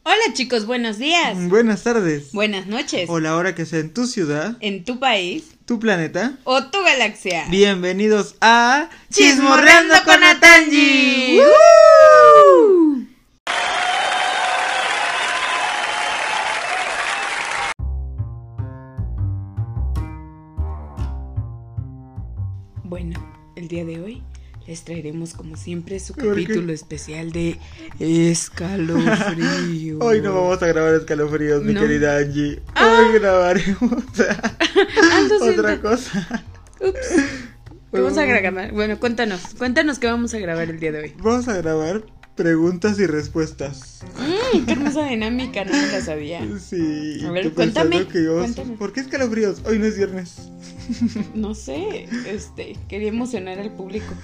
Hola chicos, buenos días. Buenas tardes. Buenas noches. O la hora que sea en tu ciudad, en tu país, tu planeta o tu galaxia. Bienvenidos a Chismorreando con Atanji. Bueno, el día de hoy les traeremos como siempre su capítulo especial de escalofrío. Hoy no vamos a grabar escalofríos, mi querida Angie. Hoy grabaremos otra cosa. Ups. Vamos a grabar. Bueno, cuéntanos qué vamos a grabar el día de hoy. Vamos a grabar preguntas y respuestas. Qué hermosa dinámica, no me la sabía. Sí. A ver, cuéntame. ¿Por qué escalofríos? Hoy no es viernes. No sé, quería emocionar al público.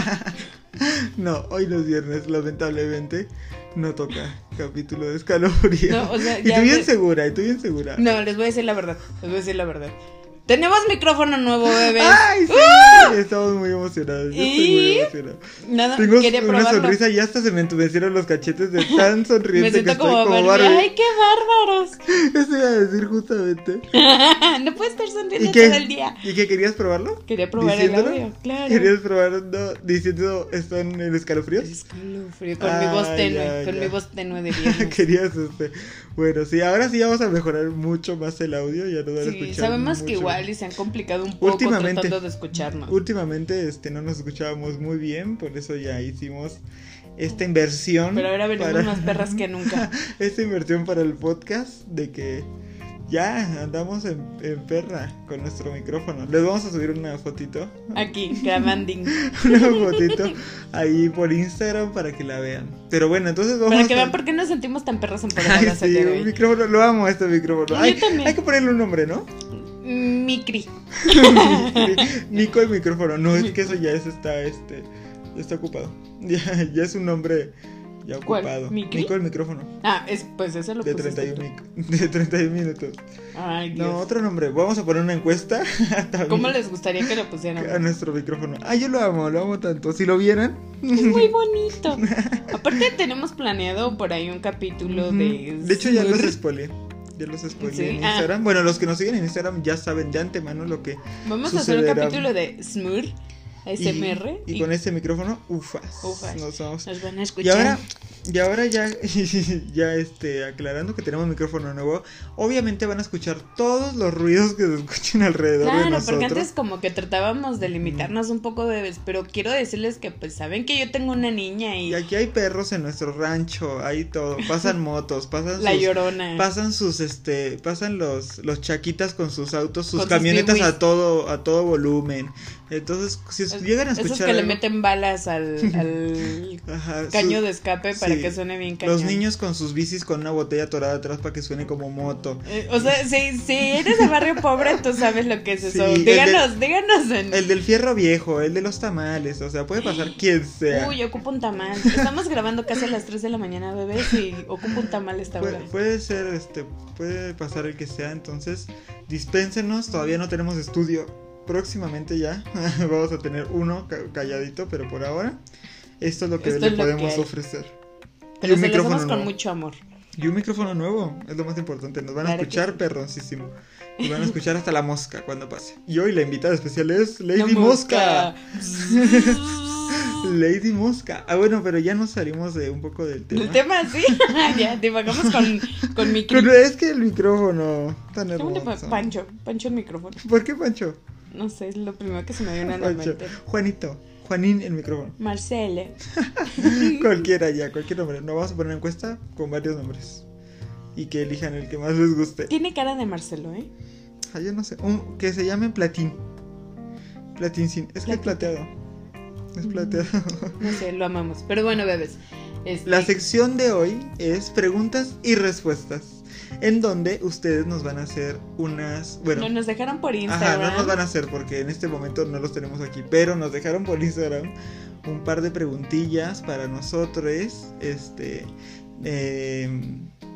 No, hoy no es viernes, lamentablemente. No toca capítulo de escalofrío. No, o sea, y tú bien segura. No, les voy a decir la verdad. Tenemos micrófono nuevo, bebés. ¡Ay, sí! Estamos muy emocionados. Yo estoy muy emocionado. Nada, tengo quería una sonrisa sonrisa y hasta se me entumecieron los cachetes de tan sonriente me que siento estoy como Barbie. Barbie. ¡Ay, qué bárbaros! Eso iba a decir justamente. No puedes estar sonriendo ¿Y qué? todo el día. ¿Y qué querías probarlo? Quería probar el audio, claro. ¿Querías probarlo diciendo ¿están en escalofríos? Escalofrío, con mi voz tenue, mi voz tenue de viernes. Querías Bueno, sí, ahora sí vamos a mejorar mucho más el audio, ya nos van a escuchar. Sabemos mucho que igual y se han complicado un poco tratando de escucharnos. Últimamente no nos escuchábamos muy bien, por eso ya hicimos esta inversión. Pero ahora venimos más perras que nunca. Esta inversión para el podcast de que ya andamos en perra con nuestro micrófono. Les vamos a subir una fotito. Aquí, grabando. Una fotito ahí por Instagram para que la vean. Pero bueno, entonces vamos para que vean por qué nos sentimos tan perras en Ay, sí, un micrófono, lo amo este micrófono. Yo también. Hay que ponerle un nombre, ¿no? Micri. Nico el micrófono. No, es que eso ya está ocupado. Ya es un nombre ya ocupado. Nico el micrófono. Pues eso lo de 31 minutos. Ay, Dios. No, otro nombre. Vamos a poner una encuesta. ¿Cómo les gustaría que lo pusieran? A nuestro micrófono. Yo lo amo tanto. Si lo vieran. Es muy bonito. Aparte tenemos planeado por ahí un capítulo de hecho ya los spoileé. ¿Sí? En Instagram. Bueno, los que nos siguen en Instagram ya saben de antemano lo que vamos a hacer un capítulo de Smur ASMR y con este micrófono ufas. Nos van a escuchar. Y ahora ya aclarando que tenemos micrófono nuevo, obviamente van a escuchar todos los ruidos que se escuchen alrededor de nosotros. Porque antes como que tratábamos de limitarnos un poco pero quiero decirles que pues saben que yo tengo una niña y aquí hay perros en nuestro rancho, hay todo, pasan motos, pasan la Llorona. Pasan los chaquitas con sus autos, sus camionetas a todo volumen. Entonces, si llegan a escuchar esos que le meten balas al caño de escape para que suene bien cañón. Los niños con sus bicis con una botella atorada atrás para que suene como moto. O sea, si eres de barrio pobre, tú sabes lo que es eso. Díganos el del fierro viejo, el de los tamales, o sea, puede pasar quien sea. Uy, ocupo un tamal. Estamos grabando casi a las 3 de la mañana, bebés, y ocupo un tamal esta hora. Puede ser, puede pasar el que sea, entonces dispénsenos, todavía no tenemos estudio. Próximamente ya vamos a tener uno calladito, pero por ahora esto es lo que le podemos ofrecer. Pero se lo hacemos con mucho amor. Y un micrófono nuevo, es lo más importante. Nos van a escuchar perroncísimo. Nos van a escuchar hasta la mosca cuando pase. Y hoy la invitada especial es Lady Mosca. Lady Mosca. Bueno, pero ya nos salimos un poco del tema. ¿El tema sí? Ya, divagamos con mi Pero es que el micrófono tan hermoso. Pancho el micrófono. ¿Por qué Pancho? No sé, es lo primero que se me viene a la mente. Juanín el micrófono. Marcelo. Cualquier nombre. Nos vamos a poner una encuesta con varios nombres. Y que elijan el que más les guste. Tiene cara de Marcelo, yo no sé. Que se llame Platín. Platincín. Es que es plateado. Es plateado. No sé, lo amamos. Pero bueno, bebés. La sección de hoy es preguntas y respuestas. En donde ustedes nos van a hacer unas... No, nos dejaron por Instagram. No nos van a hacer porque en este momento no los tenemos aquí. Pero nos dejaron por Instagram un par de preguntillas para nosotros. Que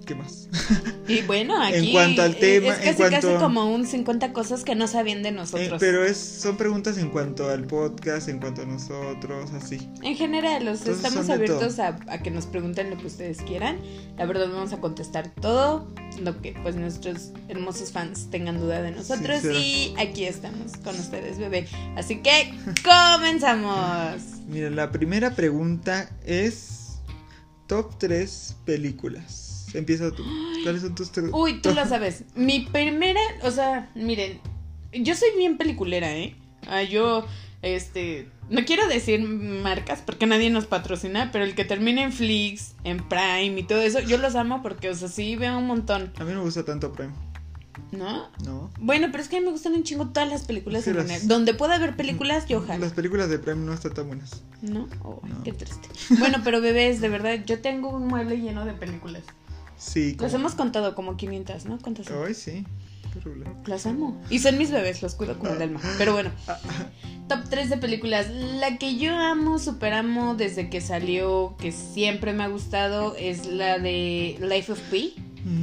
¿qué más? Y bueno, aquí en cuanto al tema, es casi como un 50 cosas que no sabían de nosotros. Pero son preguntas en cuanto al podcast, en cuanto a nosotros, así. En general, Entonces, estamos abiertos a que nos pregunten lo que ustedes quieran. La verdad vamos a contestar todo lo que pues nuestros hermosos fans tengan duda de nosotros. Y aquí estamos con ustedes, bebé. Así que comenzamos. Mira, la primera pregunta es top 3 películas. Empieza tú. ¿Cuáles son tus 3? Uy, tú lo sabes. Mi primera, o sea, miren, yo soy bien peliculera, ¿eh? Yo, no quiero decir marcas porque nadie nos patrocina, pero el que termine en Flix, en Prime y todo eso, yo los amo porque, o sea, sí veo un montón. A mí no me gusta tanto Prime. ¿No? No. Bueno, pero es que a mí me gustan un chingo todas las películas en general. Donde pueda haber películas, yo ojalá. Las películas de Prime no están tan buenas. ¿No? Oh, no. Qué triste. Bueno, pero bebés, de verdad, yo tengo un mueble lleno de películas. Sí. Las hemos contado como 500, ¿no? ¿Cuántas son? Ay, sí. Terrible. Las amo. Y son mis bebés, los cuido como el alma. Pero bueno, top 3 de películas. La que yo amo, super amo desde que salió, que siempre me ha gustado, es la de Life of Pi.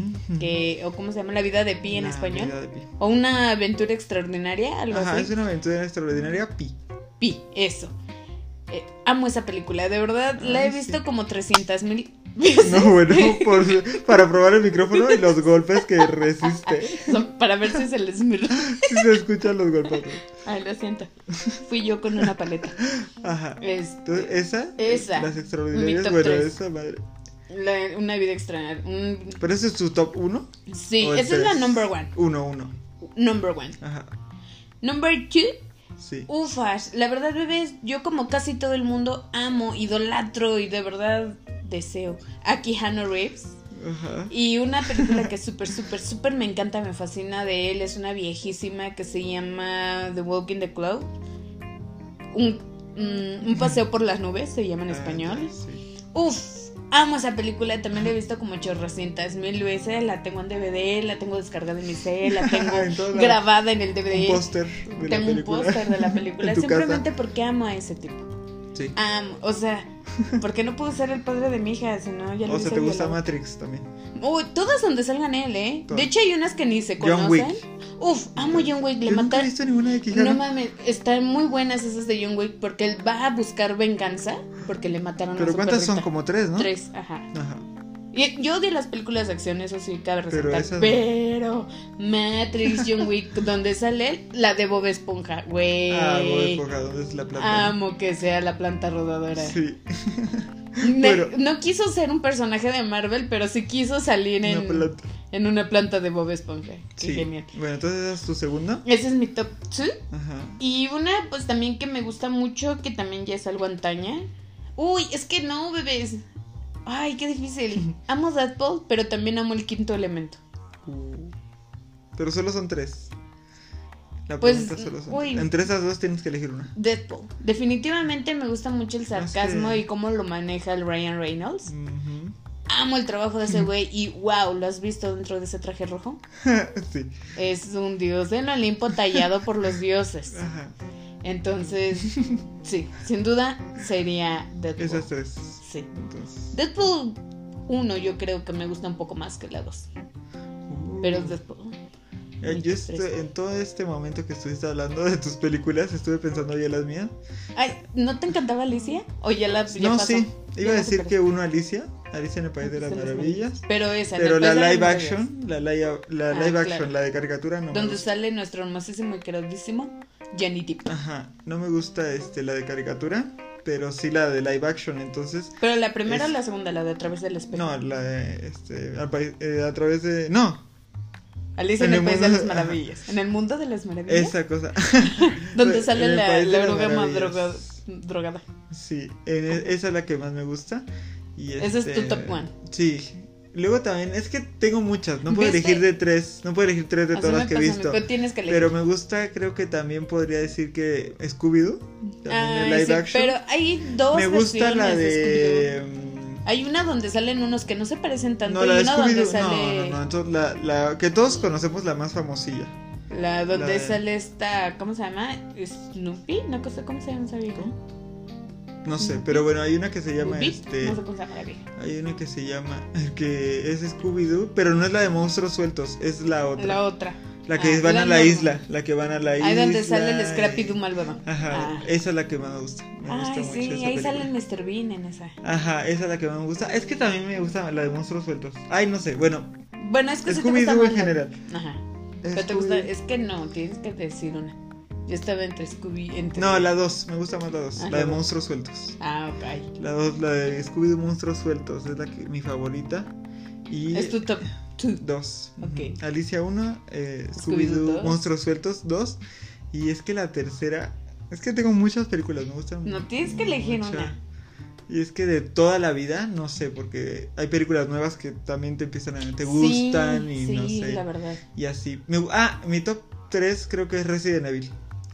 O ¿cómo se llama? La vida de Pi en español. O Una aventura extraordinaria, algo así. Es Una aventura extraordinaria, Pi. Pi, eso. Amo esa película, de verdad. La he visto como 300,000 veces. No, bueno, para probar el micrófono y los golpes que resiste. Para ver si se les mira. Si se escuchan los golpes. Ay, lo siento. Fui yo con una paleta. Ajá. Entonces, esa. Las extraordinarias, bueno, 3. Esa madre. Una vida extraña. ¿Pero ese es tu top 1? Sí, esa es la number 1. 1. Number 1. Ajá. Number 2. Sí. Ufas, la verdad, bebés, yo como casi todo el mundo amo, idolatro y de verdad deseo a Keanu Reeves. Ajá. Y una película que súper me encanta, me fascina de él, es una viejísima que se llama The Walk in the Cloud. Un paseo por las nubes, se llama en español. Sí. Amo esa película, también la he visto como 800,000 veces, la tengo en DVD, la tengo descargada en mi cel, la tengo grabada en el DVD. Un póster de tengo un póster de la película, simplemente porque amo a ese tipo. Sí. Amo, o sea, porque no puedo ser el padre de mi hija, sino ya lo O sea, ¿te gusta Matrix también? Uy, todas donde salgan él, Todas. De hecho hay unas que ni se conocen. John Wick. Amo John Wick, Yo nunca he visto ninguna de Keanu. No mames, están muy buenas esas de John Wick porque él va a buscar venganza porque le mataron a su perrita. Pero ¿cuántas son? Como 3, ¿no? 3, ajá. Y yo odio las películas de acción, eso sí cabe resaltar. Pero Matrix, John Wick, donde sale él, la de Bob Esponja, güey. Bob Esponja, ¿dónde es la planta? Amo que sea la planta rodadora. Sí. No quiso ser un personaje de Marvel, pero sí quiso salir en una planta de Bob Esponja. Qué genial. Bueno, entonces esa es tu segunda. Ese es mi top 2. Ajá. Y una, pues también que me gusta mucho, que también ya es algo antaña. Uy, es que no, bebés. Ay, qué difícil. Amo Deadpool, pero también amo El Quinto Elemento. Pero solo son 3. La pues, pregunta solo son 3. Entre esas dos tienes que elegir una. Deadpool. Definitivamente me gusta mucho el sarcasmo y cómo lo maneja el Ryan Reynolds. Amo el trabajo de ese güey y wow, ¿lo has visto dentro de ese traje rojo? Sí. Es un dios del Olimpo tallado por los dioses. Ajá. Entonces, sí, sin duda sería Deadpool. Esas 3. Sí. Entonces. Deadpool 1 yo creo que me gusta un poco más que la 2. Pero es Deadpool. Yo en todo este momento que estuviste hablando de tus películas, estuve pensando ya las mías. Ay, ¿no te encantaba Alicia? ¿O ya la ya No, pasó? sí. Iba a Ya decir pasó. que uno Alicia en el País de las Maravillas. Pero esa, Pero la live Maravillas. action, la live action, claro. la de caricatura no me Donde gusta. sale nuestro hermosísimo y queridísimo Johnny Depp. Ajá, no me gusta la de caricatura, pero sí la de live action, entonces. Pero la primera o la segunda, la de A través del espejo. No, la de a través de Alicia en el País de las Maravillas. En el mundo de las maravillas. Esa cosa. Donde sale En el la País de las oruga más Maravillas. drogada. Sí, esa es la que más me gusta. Y Ese es tu top 1. Sí. Luego también, es que tengo muchas, no puedo ¿Viste? elegir de 3, no puedo elegir 3 de Así todas me las que he pasa, visto. pero tienes que elegir. Pero me gusta, creo que también podría decir que Scooby-Doo, también de live sí, action. pero hay dos Me gusta la versiones de Scooby-Doo. Hay una donde salen unos que no se parecen tanto no, la y de una donde Scooby-Doo, sale no, entonces la que todos conocemos, la más famosilla. la donde la de- sale esta, ¿cómo se llama? Snoopy, ¿no? ¿Cómo se llama esa vieja? No sé, pero bueno, hay una que se llama No sé cómo se llama la vieja. Hay una que se llama que es Scooby-Doo, pero no es la de monstruos sueltos, es la otra. La otra. La que van a la isla, la que van a la isla. Ahí donde sale el Scrappy-Doo malvado. Ajá, esa es la que más me gusta. Me gusta mucho sí, esa ahí película. sale el Mr. Bean en esa. Ajá, esa es la que más me gusta. Es que también me gusta la de monstruos sueltos. Ay, no sé, bueno. Bueno, es que se te gusta Scooby-Doo más en general. Ajá. Pero te gusta, es que no, tienes que decir una. Yo estaba entre No, la 2, me gusta más la 2, Ajá. la de monstruos sueltos. Ok. La 2, la de Scooby-Doo monstruos sueltos, es mi favorita. Y Es tu top 2. 2. Ok. Alicia 1, Scooby-Doo Scooby-Doo 2. monstruos sueltos 2. Y es que la tercera, es que tengo muchas películas, me gustan. No tienes que elegir mucho. una. Y es que de toda la vida, no sé, porque hay películas nuevas que también te gustan y sí, no sé. La verdad. Y así. Mi top 3 creo que es Resident Evil.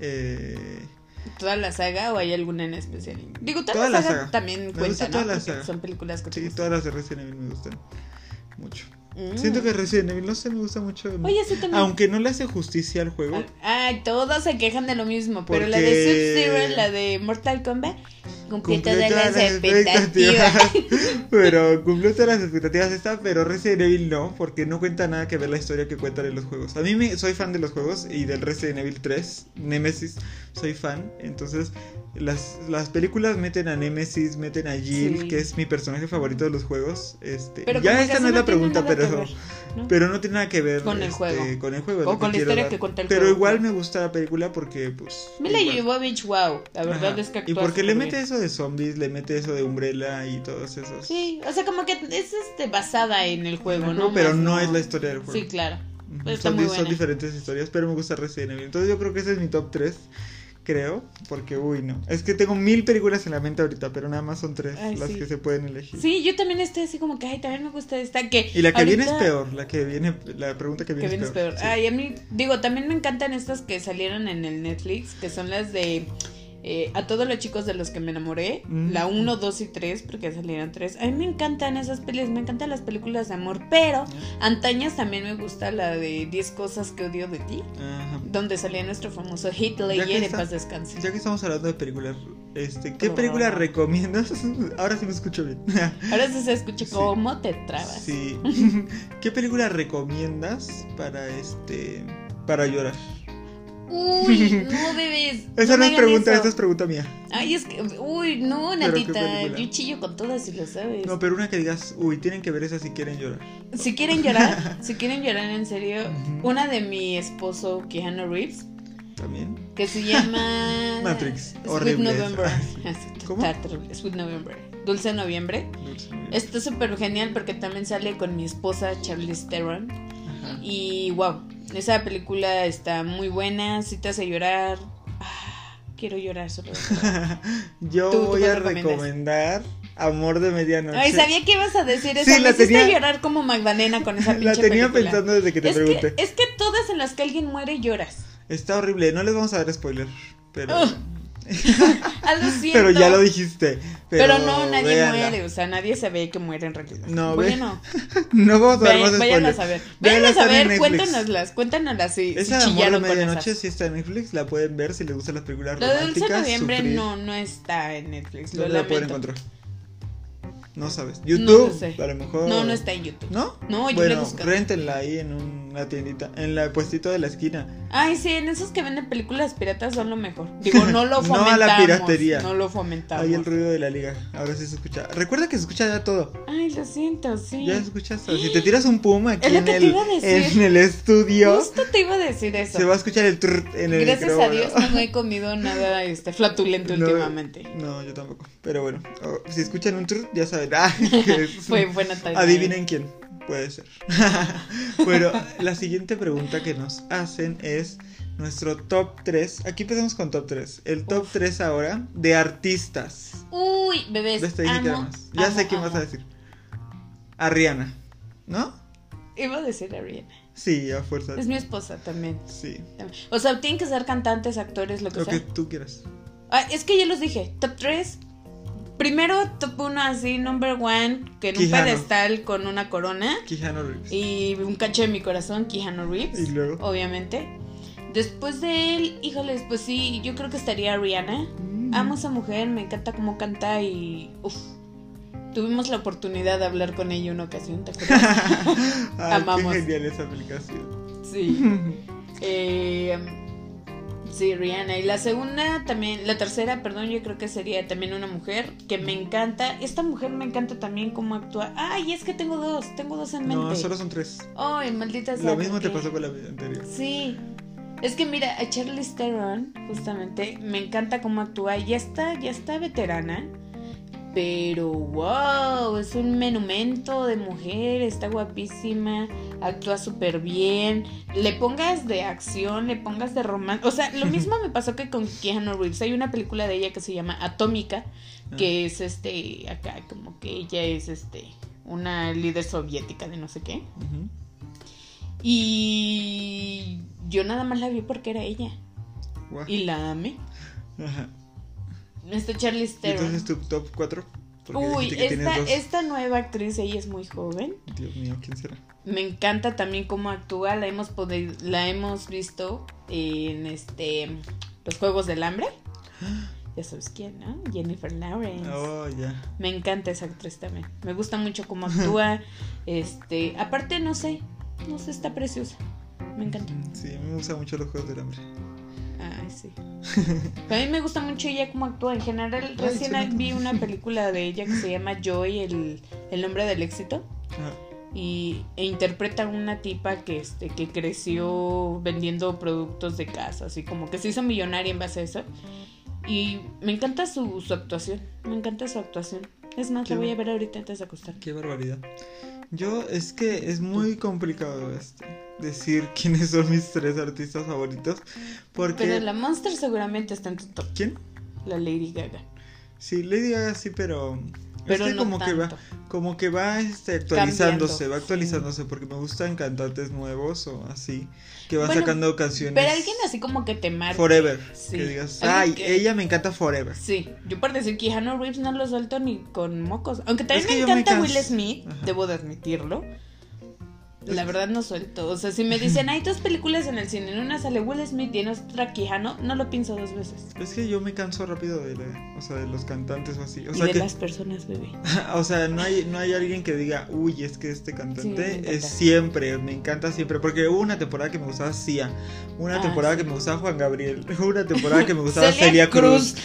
¿Toda la saga o hay alguna en especial? Digo, toda Toda la la saga saga. también Me cuenta, gusta ¿no? toda la Porque saga. son películas que te Sí, gustan. todas las de Resident Evil me gustan mucho. Mm. Siento que Resident Evil, no sé, me gusta mucho. Oye, sí también. Aunque no le hace justicia al juego. Ay, todos se quejan de lo mismo, pero la Porque- de Sub-Zero, la de Mortal Kombat, cumplió todas las expectativas. expectativas. Pero cumplió todas las expectativas esta, pero Resident Evil no, porque no cuenta nada que ver la historia que cuentan en los juegos. A mí soy fan de los juegos y del Resident Evil 3, Nemesis, soy fan. Entonces, las películas meten a Nemesis, meten a Jill, Sí. que es mi personaje favorito de los juegos. Pero Ya como que esta eso no es la tiene pregunta, nada que pero ver, ¿no? pero no tiene nada que ver Con el juego. Con el juego, es O lo con la quiero historia dar. que cuenta el Pero juego. igual me gusta la película porque, pues. Mila igual. Jovovich, wow, la verdad Ajá. es que Y actúa porque le súper mete bien. eso de zombies, le mete eso de Umbrella y todos esos. Sí, o sea, como que es basada en el juego, ¿no? Pero Más no es la historia del juego. Sí, claro. Ujú. Está Son, muy son buena. diferentes historias, pero me gusta Resident Evil. Entonces yo creo que ese es mi top 3, creo, porque no. Es que tengo 1000 películas en la mente ahorita, pero nada más son 3 Ay, las sí. que se pueden elegir. Sí, yo también estoy así como que, ay, también me gusta esta que... Y la que ahorita- viene es peor, la pregunta que Que viene, viene es peor. Sí. Ay, a mí, digo, también me encantan estas que salieron en el Netflix, que son las de A todos los chicos de los que me enamoré, la 1, 2 y 3, porque salieron 3. A mí me encantan esas pelis, me encantan las películas de amor, pero antañas también me gusta la de 10 cosas que odio de ti, Ajá. donde salía nuestro famoso Heath Ya que Ledger, en está- paz descanse. Ya que estamos hablando de películas, ¿qué película recomiendas? Ahora sí me escucho bien. Ahora sí se escucha Sí. cómo te trabas. Sí. ¿Qué película recomiendas para llorar? Uy, no, bebés. Esa no me es hagan pregunta, eso. esta es pregunta mía. Ay, es que, uy, no, ¿Pero qué Natita, película? yo chillo con todas si lo sabes. No, pero una que digas, tienen que ver esa si quieren llorar. Si quieren llorar, en serio, Ujú. una de mi esposo Keanu Reeves, También. que se llama Matrix, Sweet horrible November. ¿Cómo? Está terrible, Sweet November. Dulce Noviembre. Está súper genial porque también sale con mi esposa Charlize Theron. Ajá. Y wow, esa película está muy buena, sí te hace llorar. Quiero llorar solo. Yo ¿Tú voy cuál a recomiendas? recomendar Amor de Medianoche. Ay, sabía que ibas a decir eso. Sí, Me la hiciste tenía- llorar como Magdalena con esa pinche La tenía película. pensando desde que te pregunté. Es que todas en las que alguien muere lloras. Está horrible, no les vamos a dar spoiler, pero... Lo siento. Pero ya lo dijiste. Pero no, nadie véanla. muere. O sea, nadie se ve que muere en realidad. No, Bueno, No vamos a dar más váyanlas spoilers. a ver. Véanla, Váyanlas a está en ver, Netflix. cuéntanoslas si Esa de Amor de chillaron con Medianoche esas. sí está en Netflix, la pueden ver si les gustan las películas Lo de románticas. Dulce Noviembre sufrir. no está en Netflix. Lo ¿Dónde la pueden lamento. encontrar? No sabes. No YouTube, lo sé. a lo mejor. No está en YouTube. ¿No? No, yo bueno, le busco. réntenla ahí en una tiendita, en la puestito de la esquina. Ay, sí, en esos que venden películas piratas son lo mejor. Digo, no lo No fomentamos. a la piratería. No lo fomentamos. Ahí el ruido de la liga. Ahora sí se escucha. Recuerda que se escucha ya todo. Ay, lo siento, sí. Ya escuchas todo. Si te tiras un puma aquí Es lo en que te el, iba a decir. en el estudio, Justo te iba a decir eso. se va a escuchar el trrr en el Gracias a micrófono. Dios no he comido nada flatulento No, últimamente. No, yo tampoco. Pero bueno, si escuchan un trrr, ya saben. Que es- Fue buena tarde. Adivinen quién. Puede ser. Bueno, la siguiente pregunta que nos hacen es nuestro top 3. Aquí empezamos con top 3. El top 3 ahora de artistas. Uy, bebés. Les te dije que era más. Ya sé quién vas a decir. A Rihanna, ¿no? Iba a decir a Rihanna. Sí, a fuerza. Es mi esposa también. Sí. O sea, tienen que ser cantantes, actores, lo que Lo sea. que tú quieras. Es que ya los dije. Top 3. Primero, top 1 así, number 1, que en un Keanu. pedestal con una corona. Keanu Reeves. Y un cacho de mi corazón, Keanu Reeves. Y luego. Obviamente. Después de él, híjoles, pues sí, yo creo que estaría Rihanna. Amo a esa mujer, me encanta cómo canta y tuvimos la oportunidad de hablar con ella una ocasión, ¿te acuerdas? Amamos. Qué genial esa aplicación. Sí. Sí, Rihanna. Y la tercera, perdón, yo creo que sería también una mujer que me encanta. Esta mujer me encanta también cómo actúa. Ay, es que tengo dos en mente. No, solo son 3. Ay, maldita sea. Lo mismo te pasó con la vida anterior. Sí. Es que mira, a Charlize Theron, justamente, me encanta cómo actúa. Ya está veterana. Pero wow, es un monumento de mujer, está guapísima, actúa súper bien, le pongas de acción, le pongas de romance, o sea, lo mismo me pasó que con Keanu Reeves. Hay una película de ella que se llama Atómica, que es acá como que ella es una líder soviética de no sé qué. Uh-huh. Y yo nada más la vi porque era ella. Wow. Y la amé. Ajá. Charlize Theron. Entonces tu top 4. Uy, esta nueva actriz, ella es muy joven. Dios mío, ¿quién será? Me encanta también cómo actúa. La hemos visto en los Juegos del Hambre. Ya sabes quién, ¿no? Jennifer Lawrence. Oh, ya. Me encanta esa actriz también. Me gusta mucho cómo actúa. Aparte, no sé, está preciosa. Me encanta. Sí, me gustan mucho los Juegos del Hambre. Ay, sí. A mí me gusta mucho ella cómo actúa. En general, recién vi una película de ella que se llama Joy, el nombre del éxito. E interpreta a una tipa que creció vendiendo productos de casa, así como que se hizo millonaria en base a eso. Y me encanta su actuación. Me encanta su actuación. Es más, la voy a ver ahorita antes de acostar. Qué barbaridad. Es que es muy complicado decir quiénes son mis 3 artistas favoritos. Porque... Pero la Monster seguramente está en tu top. ¿Quién? La Lady Gaga. Sí, Lady Gaga sí, pero es que no como tanto. que va actualizándose, porque me gustan cantantes nuevos o así, que van sacando canciones. Pero alguien así como que te marque. Forever, sí. que digas, ella me encanta Forever. Sí, yo por decir que Keanu Reeves no lo suelto ni con mocos. Aunque también me encanta Will Smith, debo de admitirlo. La verdad no suelto. O sea, si me dicen, hay 2 películas en el cine, en una sale Will Smith y en otra Keanu, no lo pienso 2 veces. Es que yo me canso rápido de los cantantes o así. O y sea de las personas, bebé. O sea, no hay alguien que diga, uy, es que este cantante es siempre, me encanta siempre. Porque hubo una temporada que me gustaba Sia, una temporada que me gustaba Juan Gabriel, una temporada que me gustaba Celia Cruz.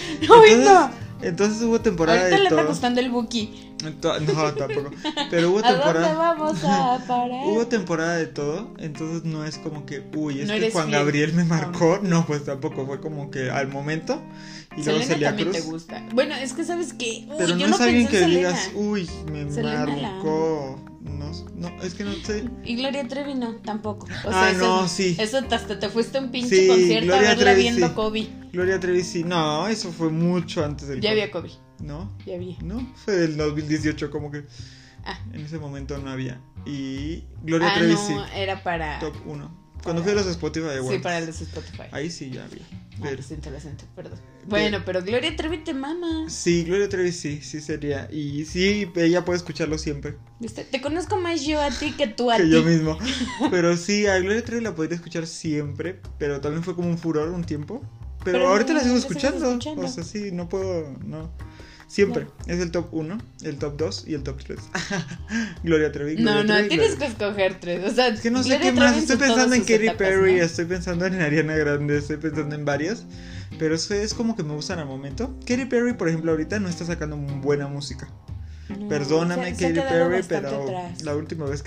Entonces hubo temporada ahorita de le todo. está gustando el Buki. No, tampoco. Pero hubo temporada. ¿A dónde vamos a parar? Hubo temporada de todo. Entonces no es como que, uy, es que Juan fiel. Gabriel me marcó. No, pues tampoco. Fue como que al momento. Y luego Celia también Cruz. te gusta. Bueno, es que sabes que. Pero yo no es alguien que Selena. digas, uy, me Selena marcó. No, es que no sé. Y Gloria Trevi no, tampoco. O sea, sí. Eso hasta te fuiste a un pinche concierto Gloria a verla Trevi, viendo sí. Kobe. Gloria Trevi sí. No, eso fue mucho antes del Ya COVID. había Kobe. ¿No? Ya había. No, fue del 2018 como que. En ese momento no había. Y Gloria Trevi sí. Era para Top 1. Cuando fui a los Spotify Awards. Sí, para los Spotify. Ahí sí ya había. Pero... interesante, perdón. Bueno, pero Gloria Trevi te mama. Sí, Gloria Trevi sí sería. Y sí, ella puede escucharlo siempre. ¿Viste? Te conozco más yo a ti que tú a ti. ti. Yo mismo. Pero sí, a Gloria Trevi la podría escuchar siempre. Pero también fue como un furor un tiempo. Pero ahorita la sigo escuchando. O sea, sí, no puedo. No. Siempre. No. Es el top 1, el top 2 y el top 3. Gloria Trevi. Trevi, tienes que escoger 3. O sea, es que no sé qué más. Estoy pensando en Katy Perry, ¿no? Estoy pensando en Ariana Grande, estoy pensando en varias. Pero eso es como que me gustan al momento. Katy Perry, por ejemplo, ahorita no está sacando buena música. Perdóname, Katy Perry, pero la última vez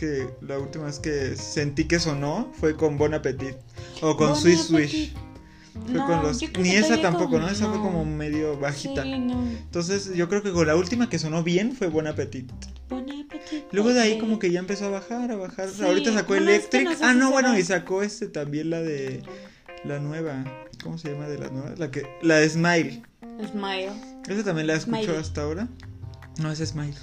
que sentí que sonó fue con Bon Appetit o con Sweet Swish. Fue con ni esa tampoco, ¿no? Esa fue como medio bajita. Sí, no. Entonces yo creo que con la última que sonó bien fue Bon Appetit. Luego de ahí como que ya empezó a bajar. Sí, ahorita sacó Electric. Es que no y sacó también la de la nueva. ¿Cómo se llama de la nueva? La de Smile. Esa también la escucho hasta ahora. No, es Smile.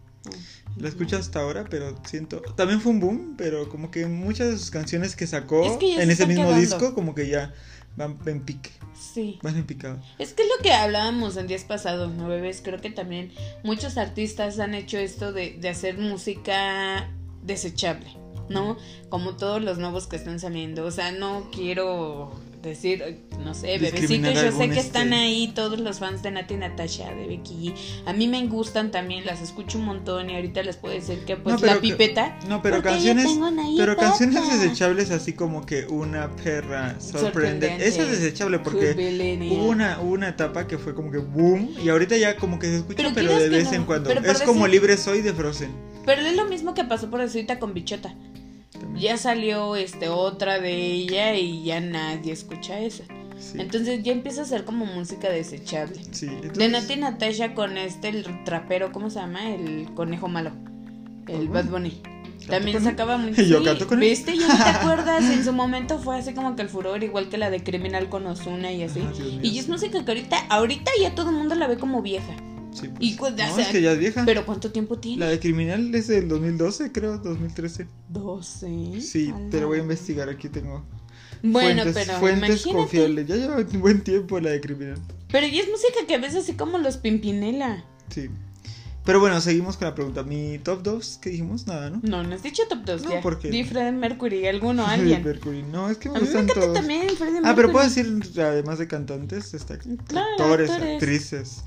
La escucho hasta ahora, pero siento... También fue un boom, pero como que muchas de sus canciones que sacó en ese mismo disco como que ya van en pique. Sí. Van en picado. Es que es lo que hablábamos en días pasados, ¿no, bebés? Creo que también muchos artistas han hecho esto de hacer música desechable, ¿no? Como todos los nuevos que están saliendo. O sea, no quiero decir, no sé, Discriminar bebecitos, yo sé algún, que están ahí todos los fans de Nati Natasha, de Becky G. A mí me gustan también, las escucho un montón y ahorita les puedo decir que pues No, la pipeta. No, pero porque canciones, yo tengo una pero hipeta. canciones desechables así como que una perra sorprendente. Esa es desechable porque hubo una etapa que fue como que boom y ahorita ya como que se escucha pero de vez en cuando. Es como Libre Soy de Frozen. Pero es lo mismo que pasó por decirte con Bichota. Ya salió otra de ella y ya nadie escucha esa. Sí. Entonces ya empieza a ser como música desechable. Sí, entonces... De Nati Natasha con el trapero, ¿cómo se llama? El conejo malo. El Bad Bunny. También sacaba mucho. Yo canto con él. ¿Viste? ¿Ya no te acuerdas? En su momento fue así como que el furor, igual que la de Criminal con Ozuna y así. Y es música que ahorita ya todo el mundo la ve como vieja. Sí, pues, y, no, es que ya es vieja. ¿Pero cuánto tiempo tiene? La de Criminal es del 2012, creo, 2013. 12. Sí, te lo voy a investigar, aquí tengo. Bueno, fuentes confiables. Ya lleva un buen tiempo la de Criminal. Pero ya es música que ves así como los Pimpinela. Sí. Pero bueno, seguimos con la pregunta. ¿Mi top 2? ¿Qué dijimos? Nada, ¿no? No has dicho top 2. No, ya. ¿por qué? Di Freddie Mercury, alguien. Mercury. No, es que me a mí gustan me encanta todos. También Freddie Mercury. Pero puedo decir, además de cantantes, claro, actores, actrices.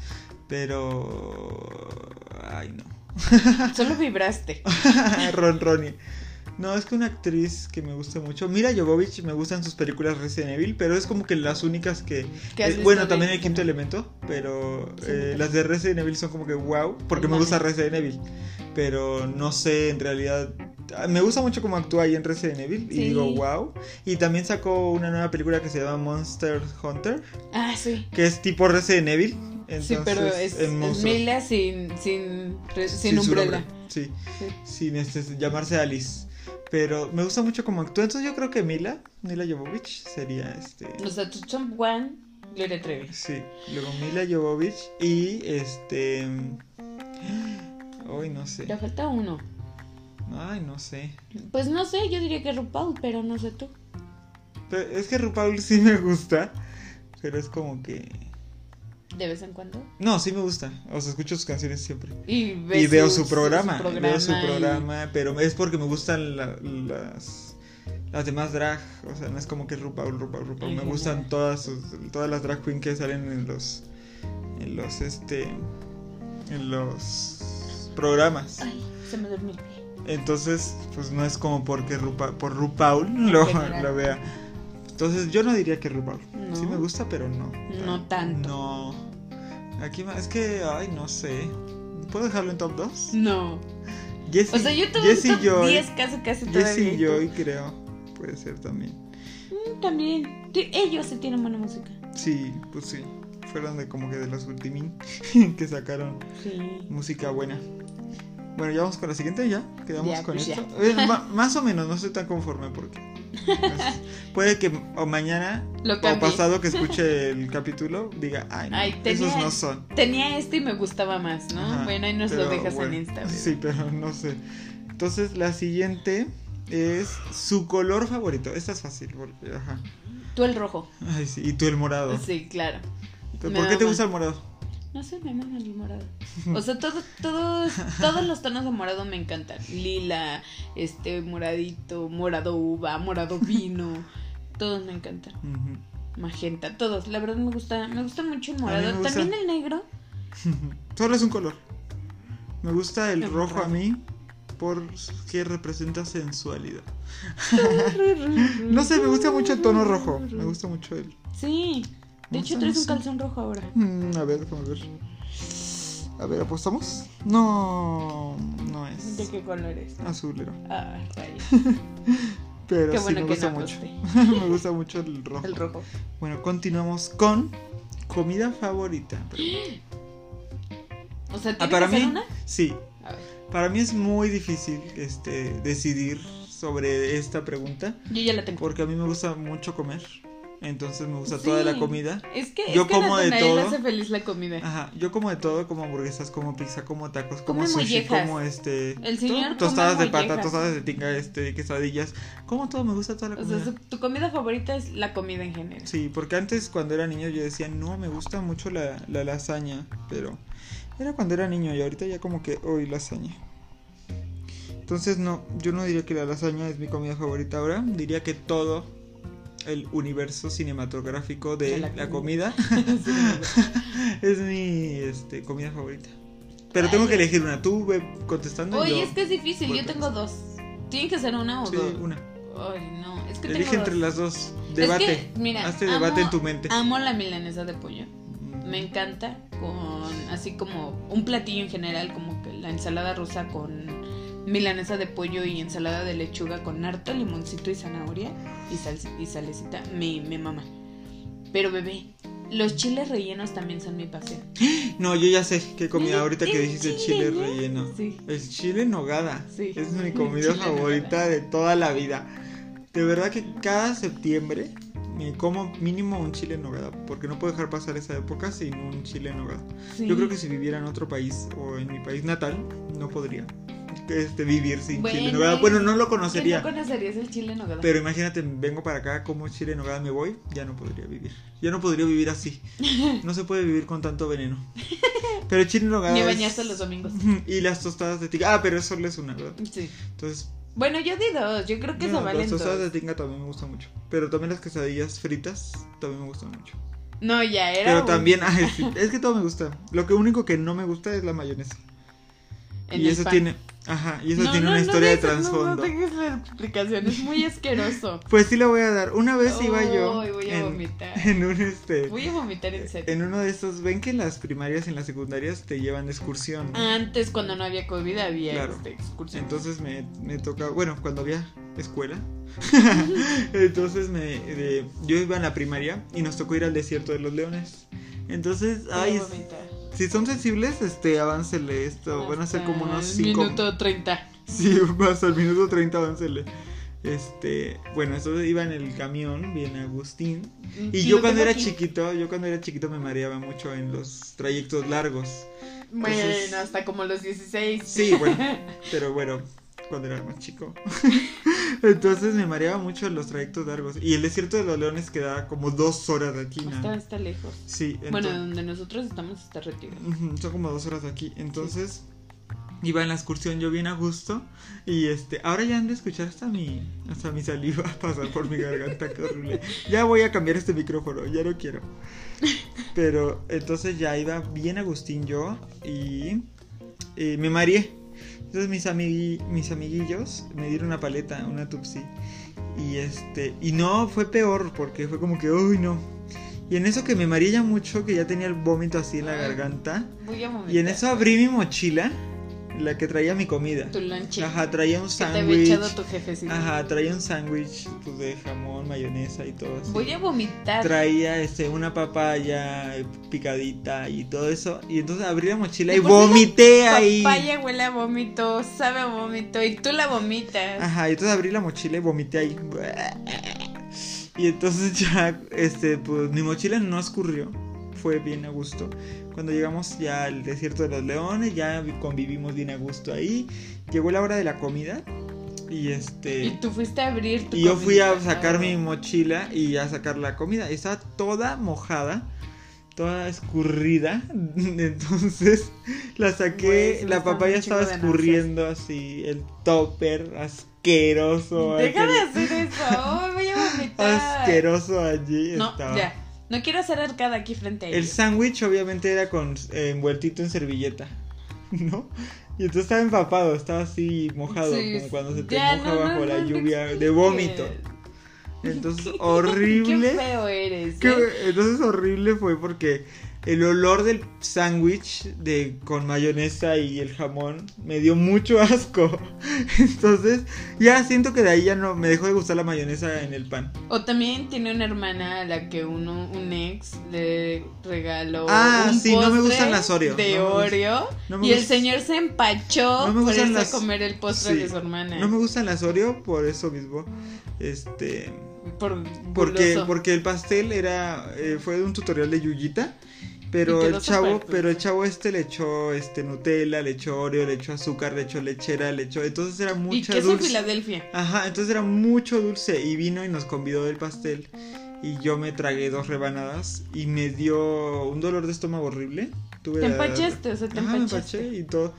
Pero... Ay, no. Solo vibraste. Ronnie. No, es que una actriz que me gusta mucho, Mila Jovovich, me gustan sus películas Resident Evil, pero es como que las únicas que bueno, también el Quinto Elemento, pero sí, las de Resident Evil son como que wow, porque me gusta Resident Evil, pero no sé, en realidad me gusta mucho cómo actúa ahí en Resident Evil y digo wow. Y también sacó una nueva película que se llama Monster Hunter. Ah, sí. Que es tipo Resident Evil. Entonces, sí, pero es Mila sin Umbrella. Sí, sin llamarse Alice. Pero me gusta mucho cómo actúa. Entonces yo creo que Mila Jovovich sería O sea, Tom One, Gloria Trevi. Sí, luego Mila Jovovich y Hoy no sé. Le falta uno. Ay, no sé. Pues no sé, yo diría que RuPaul, pero no sé tú. Pero es que RuPaul sí me gusta, pero es como que... ¿De vez en cuando? No, sí me gusta. O sea, escucho sus canciones siempre. Y veo su programa. Veo su programa, pero es porque me gustan las demás drag. O sea, no es como que RuPaul. Me gustan todas las drag queen que salen en los programas. Ay, se me durmió el pie. Entonces, pues no es como porque por RuPaul lo vea. Entonces yo no diría que RuPaul. No. Sí me gusta, pero no. No tanto. No. Aquí es que, ay, no sé. ¿Puedo dejarlo en top 2? No. Jessie, o sea, yo tuve un top Joy, 10 casi todavía. Jessie Joy creo. Puede ser también. También. Ellos sí tienen buena música. Sí, pues sí. Fueron como que de los ultimín que sacaron música buena. Bueno, ya vamos con la siguiente, ya. Quedamos con esto. Más o menos, no estoy tan conforme porque... puede que o mañana o pasado que escuche el capítulo diga, ay, no, esos no son. Tenía y me gustaba más, ¿no? Ajá, bueno, ahí nos lo dejas en Instagram. Sí, pero no sé. Entonces la siguiente es su color favorito. Esta es fácil porque, Tú el rojo. Ay, sí, y tú el morado. Sí, claro. ¿Por qué te gusta el morado? No sé, me mama el morado. O sea, todos los tonos de morado me encantan. Lila, moradito, morado uva, morado vino. Todos me encantan. Magenta, todos. La verdad me gusta mucho el morado. También el negro. Solo es un color. Me gusta el rojo morado. A mí porque representa sensualidad. No sé, me gusta mucho el tono rojo. Me gusta mucho el... Sí. De hecho, traes un calzón rojo ahora. A ver, déjame ver. A ver, ¿apostamos? No es. ¿De qué color es? Azulero. Ah, rayos. Pero qué sí, bueno me gusta mucho. Me gusta mucho el rojo. El rojo. Bueno, continuamos con comida favorita. O sea, ¿tienes que hacer una? Sí. A ver. Para mí es muy difícil decidir sobre esta pregunta. Yo ya la tengo. Porque a mí me gusta mucho comer. Entonces me gusta toda la comida. Es que yo como de todo. Le hace feliz la comida. Ajá, yo como de todo, como hamburguesas, como pizza, como tacos, como come sushi, mollejas. como El señor tostadas come de pata, mollejas. tostadas de tinga, quesadillas, como todo, me gusta toda la comida. O sea, tu comida favorita es la comida en general. Sí, porque antes cuando era niño yo decía, no, me gusta mucho la lasaña, pero era cuando era niño y ahorita ya como que, hoy lasaña. Entonces no, yo no diría que la lasaña es mi comida favorita ahora, diría que todo el universo cinematográfico de la comida. Sí, Es mi comida favorita. Pero tengo que elegir una. Tú ve contestando. oye, yo es que es difícil, voy yo tengo pensando. dos. ¿Tiene que ser una o Sí, dos? una. Ay, no, es que Elige tengo entre dos. las dos. Debate. Es que, mira, Hazte debate en tu mente. Amo la milanesa de pollo. Me encanta así como un platillo en general, como que la ensalada rusa con milanesa de pollo y ensalada de lechuga con harto limoncito y zanahoria y salecita, me mama. Pero bebé, los chiles rellenos también son mi pasión. No, yo ya sé qué comida ahorita que El dijiste chile, chile ¿no? relleno. Sí. El chile en nogada. Sí. Es mi comida Chile en favorita nogada. de toda la vida. De verdad que cada septiembre me como mínimo un chile en nogada, porque no puedo dejar pasar esa época sin un chile en nogada. Sí. Yo creo que si viviera en otro país o en mi país natal, no podría vivir sin chile en nogada. Bueno, no lo conocería. No conocerías el chile en nogada. Pero imagínate, vengo para acá, como chile en nogada, me voy, ya no podría vivir. Ya no podría vivir así. No se puede vivir con tanto veneno. Pero chile en nogada Ni es- bañarse los domingos. Y las tostadas de tinga. Ah, pero eso es una, ¿verdad? Sí. Entonces, Bueno, yo di dos, yo creo que se no, valen las tostadas de dos. tinga también me gustan mucho. Pero también las quesadillas fritas también me gustan mucho. No, ya era. Pero un- también, ay, sí, es que todo me gusta. Lo que único que no me gusta es la mayonesa. en Y el eso pan. tiene, ajá, y eso No, tiene no, una no historia de dejes- trasfondo. No dejes la explicación, es muy asqueroso. Pues sí la voy a dar. Una vez iba yo Ay, voy a vomitar. en un Voy a vomitar en serio. en uno de estos, ven que en las primarias y en las secundarias te llevan de excursión, ¿no? Antes, cuando no había COVID, había Claro. excursión. Entonces me toca, bueno, cuando había escuela, entonces yo iba en la primaria y nos tocó ir al desierto de los leones. Entonces, Voy a ay, vomitar. si son sensibles, aváncele esto, van a ser como unos Hasta 5 Minuto 30. Sí, hasta el minuto 30 aváncele. Bueno, eso iba en el camión, bien Agustín. Y Sí, yo lo cuando tengo era aquí. chiquito me mareaba mucho en los trayectos largos. Bueno, Entonces- hasta como los 16. Sí, bueno, pero bueno, cuando era más chico. Entonces me mareaba mucho en los trayectos largos. Y el desierto de los leones quedaba como 2 horas de aquí, Está lejos. Sí, Bueno, donde nosotros estamos está retirado. son como 2 horas de aquí. Entonces iba en la excursión yo bien a gusto. Y ahora ya han de escuchar hasta mi saliva pasar por mi garganta, qué horrible. Ya voy a cambiar este micrófono, ya no quiero. Pero entonces ya iba bien Agustín yo y me mareé. Entonces mis amiguillos me dieron una paleta, una Tupsi. Y no, fue peor porque fue como que, uy, no. Y en eso que me mareé ya mucho, que ya tenía el vómito así en la garganta. Voy a vomitar. Y en eso abrí mi mochila, la que traía mi comida. Tu lonche. Ajá, traía un Que te había echado sándwich. tu jefecito. Ajá, traía un sándwich de jamón, mayonesa y todo así. Voy a vomitar. Traía una papaya picadita y todo eso. Y entonces abrí la mochila y De por sí la vomité ahí. Papaya huele a vómito, sabe a vómito y tú la vomitas. Ajá, y entonces abrí la mochila y vomité ahí. Y entonces ya, pues mi mochila no escurrió. Fue bien a gusto. Cuando llegamos ya al desierto de los leones, ya convivimos bien a gusto ahí. Llegó la hora de la comida. Y Y tú fuiste a abrir tu Y yo fui a comida. sacar mi mochila y a sacar la comida. Estaba toda mojada, toda escurrida. Entonces la saqué, Güey, sí me la está papaya dando un chingo estaba de escurriendo así, el topper asqueroso. Deja de aquel- hacer eso. Ay, voy a vomitar. Asqueroso allí No, estaba. ya. No quiero hacer arcada aquí frente a El ellos. sándwich obviamente era con envueltito en servilleta, ¿no? Y entonces estaba empapado, estaba así mojado, Sí, como cuando se te ya, moja no, bajo no, la no lluvia de expliques. vómito. Entonces horrible. Qué feo eres. Entonces horrible fue porque el olor del sándwich con mayonesa y el jamón me dio mucho asco. Entonces ya siento que de ahí ya no me dejó de gustar la mayonesa en el pan. O también tiene una hermana a la que un ex le regaló un sí, no me postre gustan las Oreo. de No me gustan. Oreo No me y el gusta- señor se empachó No me por gustan eso las- comer el postre sí, de su hermana. No me gustan las Oreo por eso mismo. Por Porque guloso. el pastel fue de un tutorial de Yuyita. Pero Y el quedó chavo, súper le echó Nutella, le echó Oreo, le echó azúcar, le echó lechera, entonces era Y mucha queso dulce. Filadelfia. Ajá, entonces era mucho dulce y vino y nos convidó del pastel y yo me tragué 2 rebanadas y me dio un dolor de estómago horrible. Te empachaste, o sea, te Ajá, me empachaste. empaché y todo.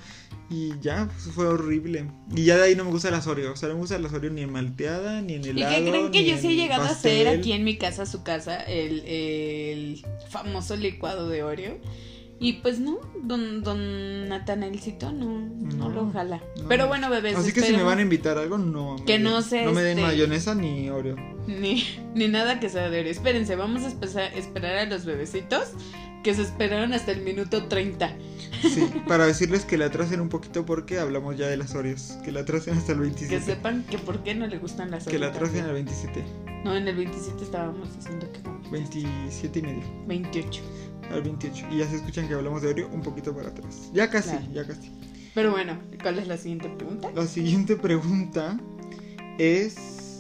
Y ya, pues fue horrible. Y ya de ahí no me gusta las Oreo. O sea, no me gusta las Oreo ni en malteada, ni en helado. ¿Y qué creen que ni yo sí he en llegado pastel. a hacer aquí en mi casa, su casa, el famoso licuado de Oreo? Y pues no, don Natanelcito no lo jala. No. Pero bueno, bebés, Así que si me van a invitar a algo, no. Que no sé, no me den mayonesa ni Oreo. Ni nada que sea de Oreo. Espérense, vamos a esperar a los bebecitos que se esperaron hasta el minuto 30. Sí, para decirles que la atrasen un poquito porque hablamos ya de las Oreos. Que la atrasen hasta el 27. Que sepan que por qué no le gustan las Oreos. Que la atrasen al 27. No, en el 27 estábamos diciendo que no. 27 y medio. 28. Al 28. Y ya se escuchan que hablamos de Oreo un poquito para atrás. Ya casi, Claro. ya casi. Pero bueno, ¿cuál es la siguiente pregunta? La siguiente pregunta es...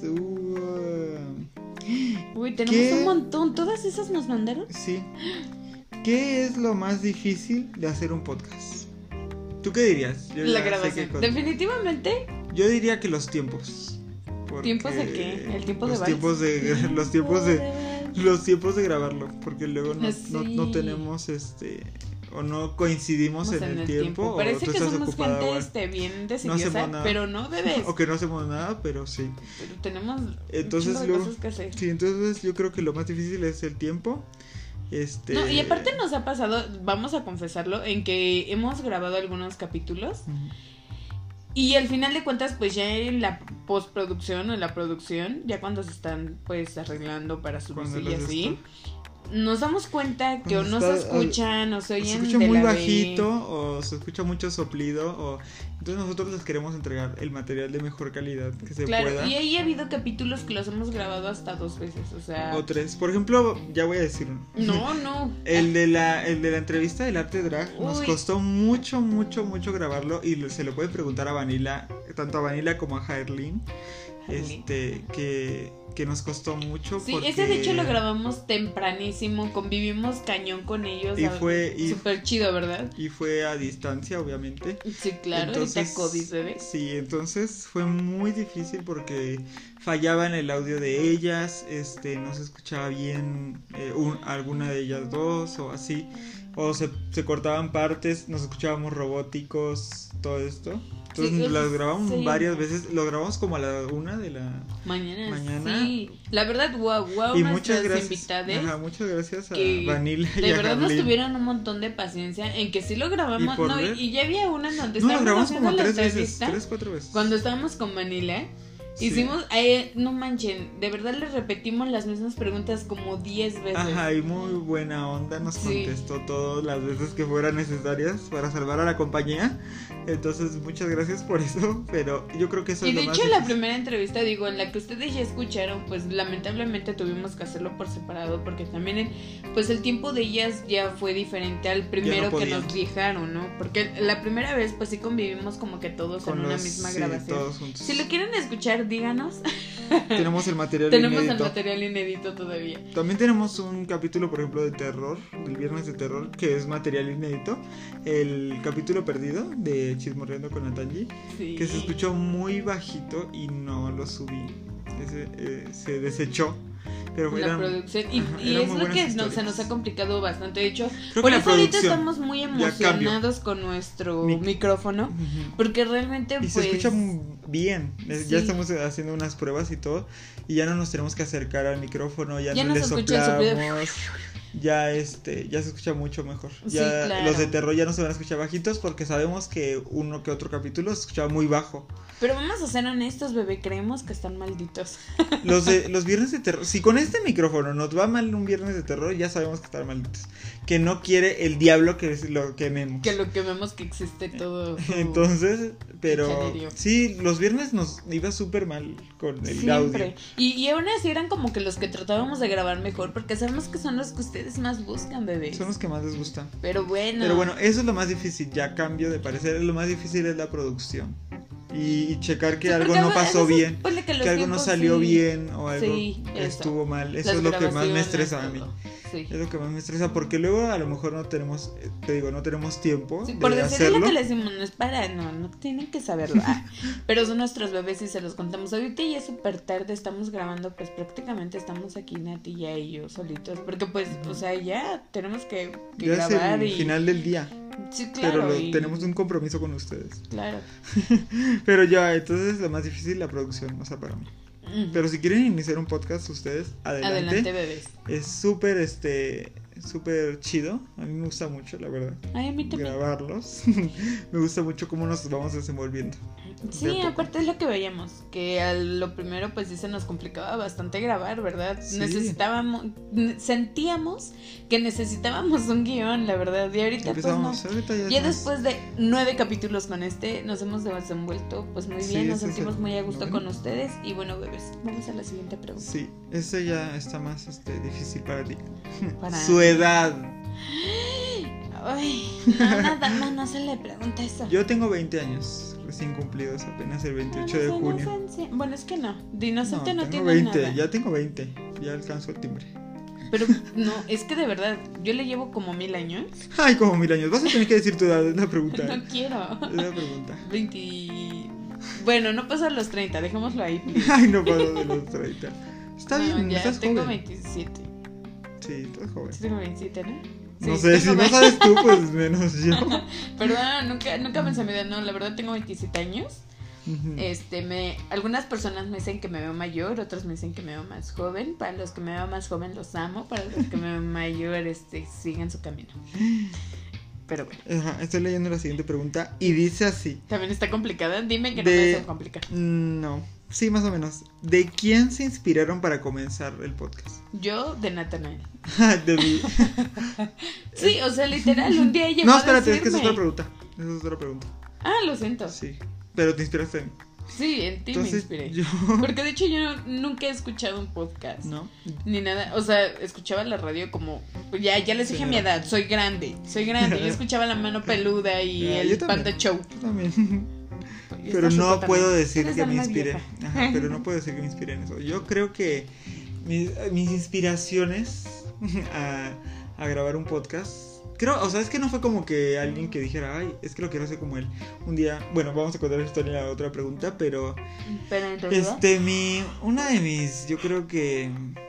Uy, tenemos ¿Qué? un montón. ¿Todas esas nos mandaron? Sí. ¿Qué es lo más difícil de hacer un podcast? ¿Tú qué dirías? Yo La ya sé grabación. qué cosa. Definitivamente. Yo diría que los tiempos. Porque ¿Tiempos de qué? ¿El tiempo de los vals? tiempos de los tiempos de grabarlo, porque luego no Sí. tenemos o no coincidimos en el tiempo. Parece o tú que estás somos ocupada, gente o bien hacemos decidiosa, nada. pero no, bebés. o que no hacemos nada, pero sí. Pero tenemos Entonces, un chingo de luego- cosas que hacer. Sí, entonces yo creo que lo más difícil es el tiempo. No, y aparte nos ha pasado, vamos a confesarlo, en que hemos grabado algunos capítulos Ujú. y al final de cuentas, pues ya en la postproducción o en la producción, ya cuando se están pues arreglando para Cuando subirse y los así, nos damos cuenta que o Cuando no se está- escuchan o se Se oyen escucha de muy la bajito o se escucha mucho soplido entonces nosotros les queremos entregar el material de mejor calidad que se Claro, pueda. y ahí ha habido capítulos que los hemos grabado hasta 2 veces, o sea... O 3. Por ejemplo, ya voy a decir uno. No. El de la entrevista del arte drag nos Uy. costó mucho grabarlo y se lo pueden preguntar a Vanilla, tanto a Vanilla como a Jairlin, que nos costó mucho. Sí, porque... ese de hecho lo grabamos tempranísimo, convivimos cañón con ellos. Y fue- súper chido, ¿verdad? Y fue a distancia, obviamente. Sí, claro, ahorita COVID, bebé. Sí, entonces fue muy difícil porque fallaba en el audio de ellas, no se escuchaba bien alguna de ellas dos o así, o se cortaban partes, nos escuchábamos robóticos, todo esto. Entonces Sí, las grabamos sí. varias veces, lo grabamos como a la 1 de la Mañana. Sí, la verdad, wow, y nuestras muchas gracias. invitadas. Ajá, muchas gracias a Que Vanilla y de a verdad nos Jairlin. tuvieron un montón de paciencia en que sí lo grabamos. Y por No, ver- y ya había una en donde No, lo estábamos grabamos haciendo como la 3 veces, entrevista. 3-4 veces. Cuando estábamos con Manila, Sí. hicimos, no manchen, de verdad le repetimos las mismas preguntas como 10 veces. Ajá, y muy buena onda, nos Sí. contestó todas las veces que fueran necesarias para salvar a la compañía. Entonces, muchas gracias por eso, pero yo creo que eso Y es de lo más hecho la difícil. primera entrevista, digo, en la que ustedes ya escucharon, pues lamentablemente tuvimos que hacerlo por separado porque también pues el tiempo de ellas ya fue diferente al primero que podían. nos dejaron, ¿no? Porque la primera vez pues sí convivimos como que todos Con en una los- misma sí, grabación. todos juntos. Si lo quieren escuchar, díganos. Tenemos el material Tenemos inédito. el material inédito todavía. También tenemos un capítulo, por ejemplo, de terror, del viernes de terror, que es material inédito. El capítulo perdido de Chismorreando con Natanji, Sí. que se escuchó muy bajito y no lo subí. Se desechó. Pero La eran, producción. Y, ajá, y eran es muy lo buenas que historias. se nos ha complicado bastante. De hecho, Creo por que la eso ahorita producción estamos muy ya cambió. emocionados con nuestro micrófono. Ujú. Porque realmente Y pues... se escucha bien. Sí. Ya estamos haciendo unas pruebas y todo. Y ya no nos tenemos que acercar al micrófono. Ya Ya no no le se escucha el soplamos. Ya ya se escucha mucho mejor. Sí, Ya claro. los de terror ya no se van a escuchar bajitos porque sabemos que uno que otro capítulo se escuchaba muy bajo. Pero vamos a ser honestos, bebé, creemos que están malditos. Los viernes de terror, si con este micrófono nos va mal un viernes de terror, ya sabemos que están malditos. Que no quiere el diablo que lo quememos. Que lo que vemos que existe todo. Entonces, pero Chanerío. sí, los viernes nos iba súper mal con el Siempre. audio. Y aún así eran como que los que tratábamos de grabar mejor, porque sabemos que son los que ustedes más buscan, bebé. Son los que más les gustan. Pero bueno. Pero bueno, eso es lo más difícil, ya cambio de parecer, lo más difícil es la producción. Y checar que Sí, algo porque no a pasó veces bien, ponle que los que algo no tiempos salió sí. bien o algo Sí, eso. estuvo mal. Eso Las es lo que más me grabaciones, estresa a mí. todo. Sí. Es lo que más me estresa, porque luego a lo mejor no tenemos, te digo, no tenemos tiempo Sí, de por decirle hacerlo. lo que le decimos, no es para, no tienen que saberlo. Pero son nuestros bebés y se los contamos. Ahorita ya es súper tarde, estamos grabando, pues prácticamente estamos aquí Nati, ya y yo solitos. Porque pues, o sea, ya tenemos que Ya grabar es el final del día. Sí, claro. Pero tenemos un compromiso con ustedes. Claro. Pero ya, entonces lo más difícil la producción, o sea, para mí. Pero si quieren iniciar un podcast ustedes, Adelante, bebés. Es súper, súper chido. A mí me gusta mucho, la verdad. Ay, a mí también. Grabarlos. Me gusta mucho cómo nos vamos desenvolviendo. Sí, aparte es lo que veíamos, que a lo primero pues sí se nos complicaba bastante grabar, ¿verdad? Sí. Sentíamos que necesitábamos un guión, la verdad, y ahorita Empezamos, pues no. ahorita ya Ya después de 9 capítulos con nos hemos desenvuelto pues muy bien, nos sentimos muy a gusto con ustedes. Y bueno, bebés, vamos a la siguiente pregunta. Sí, ese ya está más difícil para ti. Para Su edad. Ay, no, nada más, no se le pregunta eso. Yo tengo 20 años, recién cumplidos apenas el 28 de junio. Bueno, es que no, de inocente no tengo tiene 20, nada. ya tengo 20, ya alcanzo el timbre. Pero no, es que de verdad, yo le llevo como 1000 años. Ay, como 1000 años, vas a tener que decir tu edad, es la pregunta. No quiero. Es la pregunta. 20. Bueno, no paso a los 30, dejémoslo ahí, please. Ay, no paso de los 30. Está No, bien, ya estás tengo joven. 27. Sí, estás joven. Sí, tengo 27, ¿no? No Sí, sé, si tengo no sabes tú, pues menos yo. Perdón, nunca pensé mi edad, no, la verdad tengo 27 años. Ujú. Algunas personas me dicen que me veo mayor, otros me dicen que me veo más joven. Para los que me veo más joven los amo, para los que me veo mayor, sigan su camino. Pero bueno. Ajá, estoy leyendo la siguiente pregunta y dice así. También está complicada, dime que no me hace complicar. No, sí, más o menos. ¿De quién se inspiraron para comenzar el podcast? Yo de Natanael. De mí. Sí, o sea, literal, un día llegó No, a espérate, es que es decirme. otra pregunta. Esa es otra pregunta. Ah, lo siento. Sí, pero te inspiraste en mí. Sí, en ti Entonces, me inspiré. yo... Porque de hecho yo nunca he escuchado un podcast. ¿No? Ni nada, o sea, escuchaba la radio como, ya les dije mi edad, soy grande. Yo escuchaba La Mano Peluda y Ah, el yo también. Panda Show. Yo también. Y Pero esta no Choco puedo también. decir Eres que me alma inspire. vieja. Ajá, pero no puedo decir que me inspire en eso. Yo creo que mis inspiraciones a grabar un podcast. Creo, o sea, es que no fue como que alguien que dijera, ay, es que lo quiero hacer como él. Un día, bueno, vamos a contar la historia en la otra pregunta, pero Pero en realidad, una de mis, yo creo que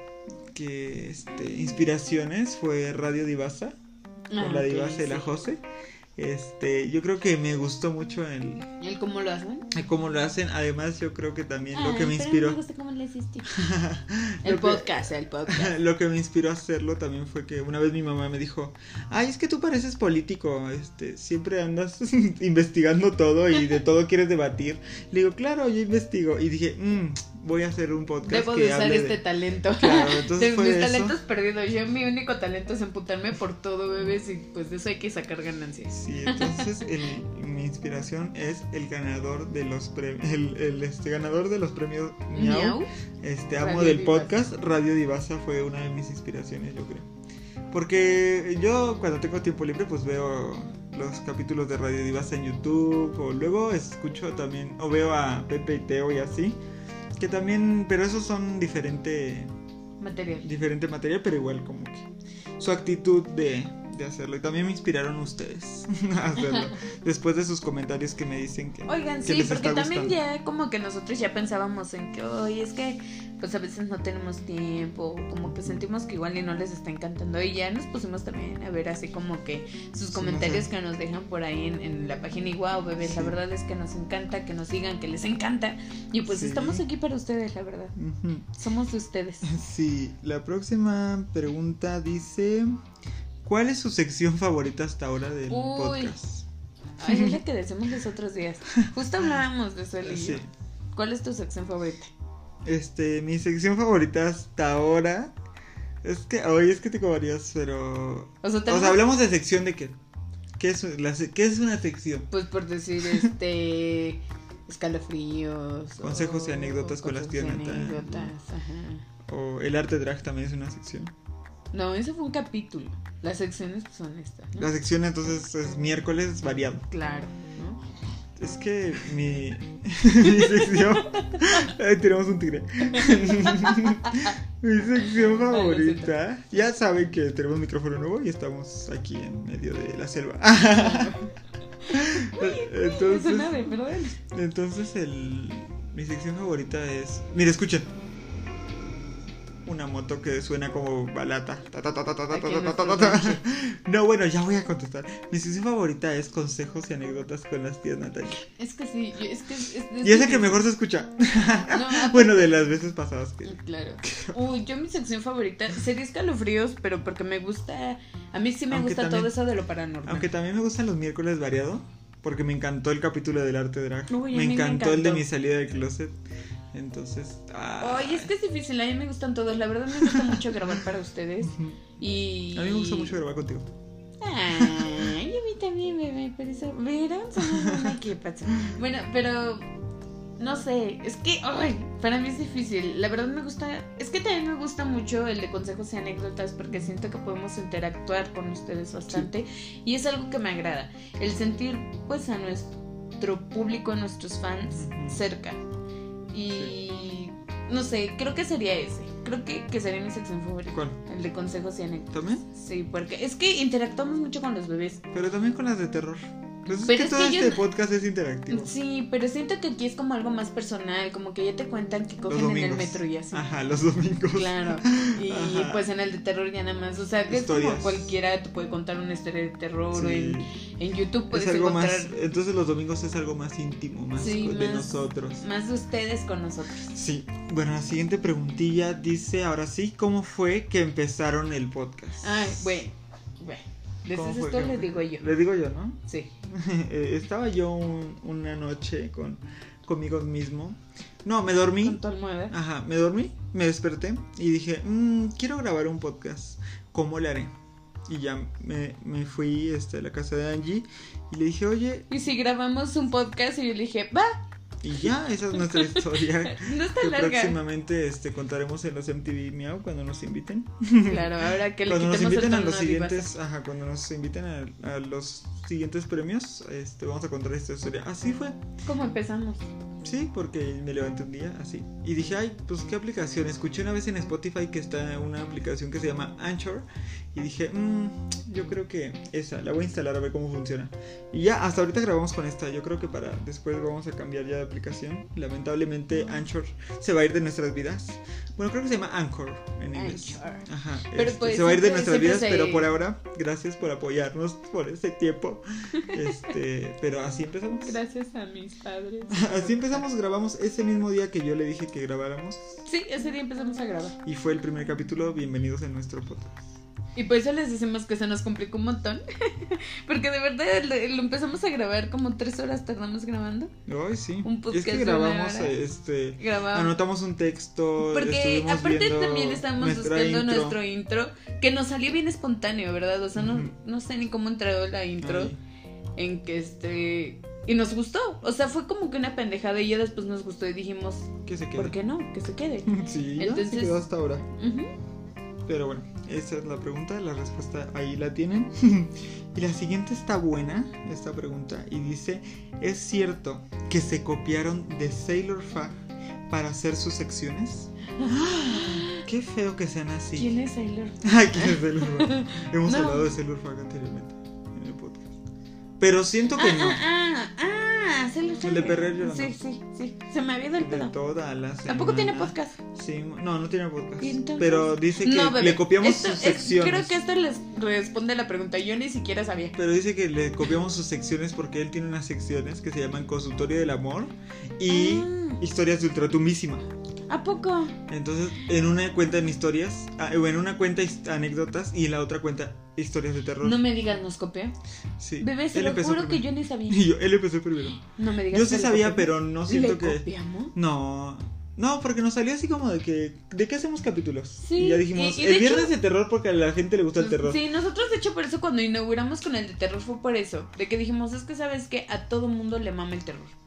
inspiraciones fue Radio Divasa, con la ok, Divasa de la sí. Jose. Yo creo que me gustó mucho ¿El cómo lo hacen? cómo lo hacen. Además, yo creo que también lo que me Pero inspiró. me gusta cómo le hiciste. Lo El que- podcast. Lo que me inspiró a hacerlo también fue que una vez mi mamá me dijo, ay, es que tú pareces político, siempre andas investigando todo y de todo quieres debatir. Le digo, claro, yo investigo. Y dije, voy a hacer un podcast Debo que de usar hable este talento. Claro, entonces De fue mis eso. talentos perdidos. Yo mi único talento es emputarme por todo, bebés, y pues de eso hay que sacar ganancias. Sí, entonces mi inspiración es el ganador de los premios, ganador de los premios Miau. Miau. Amo Radio del Divasa. podcast. Radio Divasa fue una de mis inspiraciones, yo creo. Porque yo cuando tengo tiempo libre pues veo los capítulos de Radio Divasa en YouTube, o luego escucho también, o veo a Pepe y Teo y así, que también, pero esos son diferente material, pero igual como que su actitud de hacerlo. Y también me inspiraron ustedes a hacerlo. Después de sus comentarios que me dicen que Oigan, que sí, les porque está también gustando. ya como que nosotros ya pensábamos en que, oye, es que pues a veces no tenemos tiempo, como que sentimos que igual y no les está encantando, y ya nos pusimos también a ver así como que sus Sí, comentarios no sé. que nos dejan por ahí en la página, y wow, bebés, la Sí. verdad es que nos encanta que nos digan que les encanta, y pues Sí. estamos aquí para ustedes, la verdad, Ujú. somos de ustedes. Sí, la próxima pregunta dice, ¿cuál es su sección favorita hasta ahora del Uy. podcast? Ay, es la que decimos los otros días, justo hablábamos de eso él y Sí. yo. ¿Cuál es tu sección favorita? Mi sección favorita hasta ahora es que tengo varias, pero O sea, o tenemos- sea, hablamos de sección de ¿qué es una sección? Pues por decir, escalofríos. Consejos y o anécdotas con las tías consejos y Nata. anécdotas, ajá. O el arte drag también es una sección. No, ese fue un capítulo. Las secciones pues, son estas, ¿no? La sección entonces es miércoles variado. Claro, ¿no? Es que mi sección... tenemos un tigre. Mi sección favorita... Ya saben que tenemos micrófono nuevo y estamos aquí en medio de la selva. Entonces mi sección favorita es... Mira, escuchen. Una moto que suena como balata. No, bueno, ya voy a contestar. Mi sección favorita es consejos y anécdotas con las tías Natalia. Es que sí, y esa que mejor se escucha. No, bueno, de las veces pasadas que... Claro. Uy, yo mi sección favorita sería escalofríos, pero porque me gusta... A mí sí me gusta también, todo eso de lo paranormal. Aunque también me gustan los miércoles variado, porque me encantó el capítulo del arte drag. Me encantó el de mi salida del closet. Entonces, Ay, es que es difícil, a mí me gustan todos. La verdad me gusta mucho grabar para ustedes. Y a mí me gusta mucho grabar contigo. Ay, a mí también, bebé. Por eso, ¿vieron? Somos una que pasa. Bueno, pero no sé, es que para mí es difícil. La verdad me gusta, es que también me gusta mucho el de consejos y anécdotas, porque siento que podemos interactuar con ustedes bastante. Sí. Y es algo que me agrada, el sentir pues a nuestro público, a nuestros fans cerca. Y no sé, creo que sería ese. Creo que sería mi sección favorita. ¿Cuál? El de consejos y anécdotas. ¿También? Sí, porque es que interactuamos mucho con los bebés. Pero también con las de terror. Pues es que todo este podcast es interactivo. Sí, pero siento que aquí es como algo más personal, como que ya te cuentan que cogen en el metro y así. Ajá, los domingos. Claro. Y pues en el de terror ya nada más, o sea, que historias. Es como cualquiera te puede contar una historia de terror. Sí. En YouTube puedes es algo encontrar... más, entonces los domingos es algo más íntimo, más de nosotros. Más de ustedes con nosotros. Sí. Bueno, la siguiente preguntilla dice, ahora sí, ¿cómo fue que empezaron el podcast? Ay, bueno. Desde esto le digo yo. Le digo yo, ¿no? Sí. Estaba yo una noche conmigo mismo. No, me dormí. Con tu almohada. Ajá, me dormí, me desperté y dije, quiero grabar un podcast. ¿Cómo le haré? Y ya me fui a la casa de Angie y le dije, oye... ¿Y si grabamos un podcast? Y yo le dije, va. Y ya, esa es nuestra historia. No está que larga. Próximamente contaremos en los MTV Miau cuando nos inviten. Claro, ahora que le cuando quitemos nos inviten el a los siguientes, cuando nos inviten a los siguientes premios, vamos a contar esta historia. Así fue. ¿Cómo empezamos? Sí, porque me levanté un día así y dije, ay, pues qué aplicación. Escuché una vez en Spotify que está una aplicación que se llama Anchor y dije, yo creo que esa, la voy a instalar a ver cómo funciona. Y ya, hasta ahorita grabamos con esta. Yo creo que para después vamos a cambiar ya de aplicación. Lamentablemente Anchor se va a ir de nuestras vidas. Bueno, creo que se llama Anchor en inglés. Anchor. Ajá. Pero pues, se va a ir de nuestras vidas, pero por ahora, gracias por apoyarnos por este tiempo. Pero así empezamos. Gracias a mis padres. Así empezamos, grabamos ese mismo día que yo le dije que grabáramos. Sí, ese día empezamos a grabar. Y fue el primer capítulo. Bienvenidos a nuestro podcast. Y por eso les decimos que se nos complicó un montón. Porque de verdad lo empezamos a grabar como 3 horas tardamos grabando. Ay, sí. Un podcast. Es que grabamos, anotamos un texto. Porque aparte también estábamos buscando nuestro intro, que nos salió bien espontáneo, ¿verdad? O sea, no sé ni cómo entró la intro. Ay. En que y nos gustó, o sea, fue como que una pendejada y ya después nos gustó y dijimos, que se quede. ¿Por qué no? Que se quede. Sí, entonces se quedó hasta ahora. Pero bueno, esa es la pregunta, la respuesta ahí la tienen. Y la siguiente está buena, esta pregunta, y dice, ¿es cierto que se copiaron de Sailor Fag para hacer sus secciones? Qué feo que sean así. ¿Quién es Sailor? ¿Quién es Sailor Fag? Hemos hablado de Sailor Fag anteriormente en el podcast. Pero siento que no. El de Perrer llorando. Sí. Se me había ido el pedo. Toda la semana. ¿Tampoco tiene podcast? Sí, no tiene podcast. Entonces... Pero dice que le copiamos sus secciones. Creo que esto les responde la pregunta. Yo ni siquiera sabía. Pero dice que le copiamos sus secciones porque él tiene unas secciones que se llaman Consultorio del Amor y Historias de Ultratumísima. ¿A poco? Entonces, en una cuenta en historias, en una cuenta anécdotas y en la otra cuenta historias de terror. No me digas, ¿nos copió? Sí. Bebé, se lo juro que yo ni sabía. Y él empezó primero. No me digas. Yo sí sabía, pero no siento que... ¿Le copiamos? No, porque nos salió así como de que... ¿De qué hacemos capítulos? Sí. Y ya dijimos, y el viernes de terror porque a la gente le gusta el terror. Sí, nosotros de hecho por eso cuando inauguramos con el de terror fue por eso. De que dijimos, es que sabes que a todo mundo le mama el terror.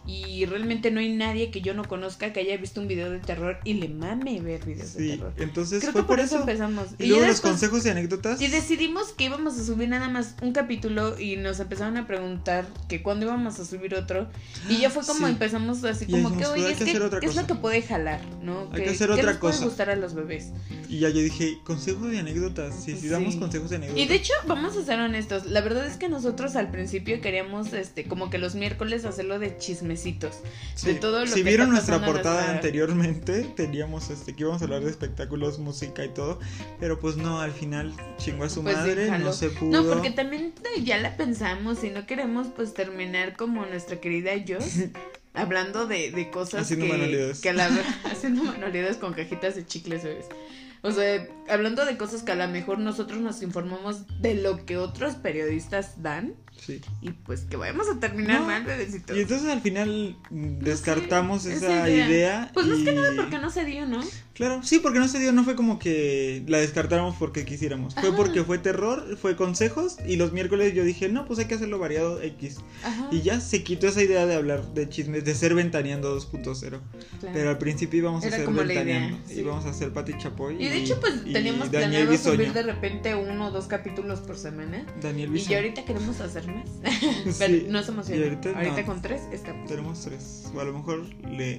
Y realmente no hay nadie que yo no conozca que haya visto un video de terror y le mame ver videos de terror. Entonces creo fue que por eso empezamos. Y luego ya los después, consejos y anécdotas. y decidimos que íbamos a subir nada más un capítulo y nos empezaron a preguntar que cuándo íbamos a subir otro. Y ya fue como empezamos así como dijimos, que, oye, hay que hacer otra ¿qué es cosa. lo que puede jalar? ¿No? Hay que hacer otra ¿qué les cosa. puede gustar a los bebés? Y ya yo dije, consejos y anécdotas. Sí, damos consejos y anécdotas. Y de hecho, vamos a ser honestos, la verdad es que nosotros al principio queríamos como que los miércoles hacerlo de chismecitos. Sí. De todo lo si que vieron está nuestra pasando portada nuestra... anteriormente, teníamos que íbamos a hablar de espectáculos, música y todo, pero pues no, al final chingó a su Pues madre, déjalo. no se pudo. No, porque también ya la pensamos y no queremos pues terminar como nuestra querida Joss hablando de cosas haciendo manualidades. que a la haciendo manualidades con cajitas de chicles, bebés. O sea, hablando de cosas que a lo mejor nosotros nos informamos de lo que otros periodistas dan. Sí. Y pues que vayamos a terminar mal, bebecitos. Y entonces al final descartamos sé, esa idea. Pues más que nada porque no se dio, ¿no? Claro, sí, porque no se dio, no fue como que la descartáramos porque quisiéramos. Fue porque fue terror, fue consejos. Y los miércoles yo dije, no, pues hay que hacerlo variado X. Ajá. Y ya se quitó esa idea de hablar de chismes, de ser Ventaneando 2.0. Claro. Pero al principio íbamos a ser Ventaneando. Sí. Íbamos a hacer Pati Chapoy. Y de hecho, pues teníamos planeado subir de repente 1 o 2 capítulos por semana. Daniel Bisoño. Y ya ahorita queremos hacer más. Pero Sí. no se emociona. Ahorita no. Con 3 estamos. Tenemos 3. O a lo mejor le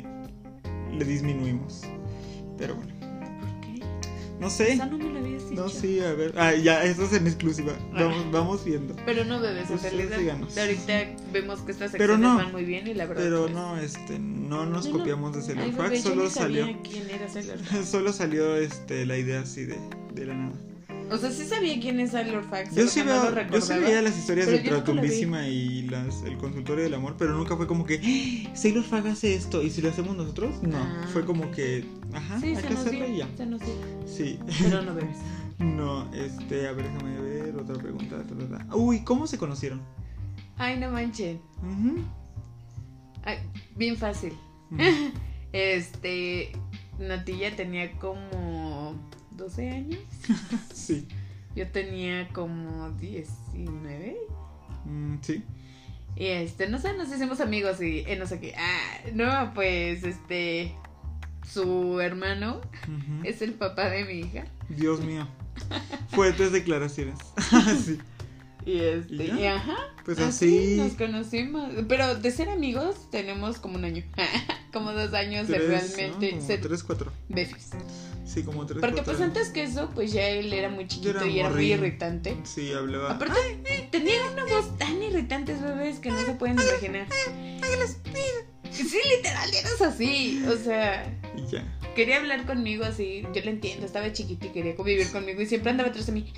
disminuimos. Pero bueno. ¿Por qué? No sé. Esa no me lo habías dicho. No, sí, a ver. Ya, eso es en exclusiva. Vamos viendo. Pero no, bebés, en Ustedes realidad. díganos. Ahorita vemos que estas secciones van muy bien y la verdad. Pero pues, no nos copiamos de Sailor Fax. Bebé, Solo yo ni salió. sabía quién era Sailor Fax. Solo salió la idea así de la nada. O sea, sí sabía quién es Sailor Fax. Yo sí veía las historias de pero yo nunca la vi. Ultratumísima y el consultorio del amor, pero nunca fue como que Sailor Fax hace esto y si lo hacemos nosotros, no. Fue como que, sí, hay que hacerlo y ya. Se nos dio. Sí. Pero no bebes. No, a ver, déjame ver otra pregunta. Uy, ¿cómo se conocieron? Ay, no manchen. Ay, bien fácil. Natilla tenía como 12 años. Sí. Yo tenía como 19. Sí. Y no sé, nos hicimos amigos y no sé qué. No, pues su hermano es el papá de mi hija. Dios mío. Fuertes declaraciones. Sí. Y ajá. Pues así nos conocimos. Pero de ser amigos tenemos como 1 año. Como 2 años de realmente. ¿no? Como 3, 4. Befis. Sí, como 3, Porque 4 pues años. antes que eso, pues ya él era muy chiquito Era y era muy morrillo. irritante. Sí, hablaba. Aparte, tenía una voz tan irritante, bebés, que no se pueden imaginar. Sí, literal, eras así. O sea, Y ya. quería hablar conmigo así. Yo lo entiendo, estaba chiquito y quería convivir conmigo. Y siempre andaba atrás de mí.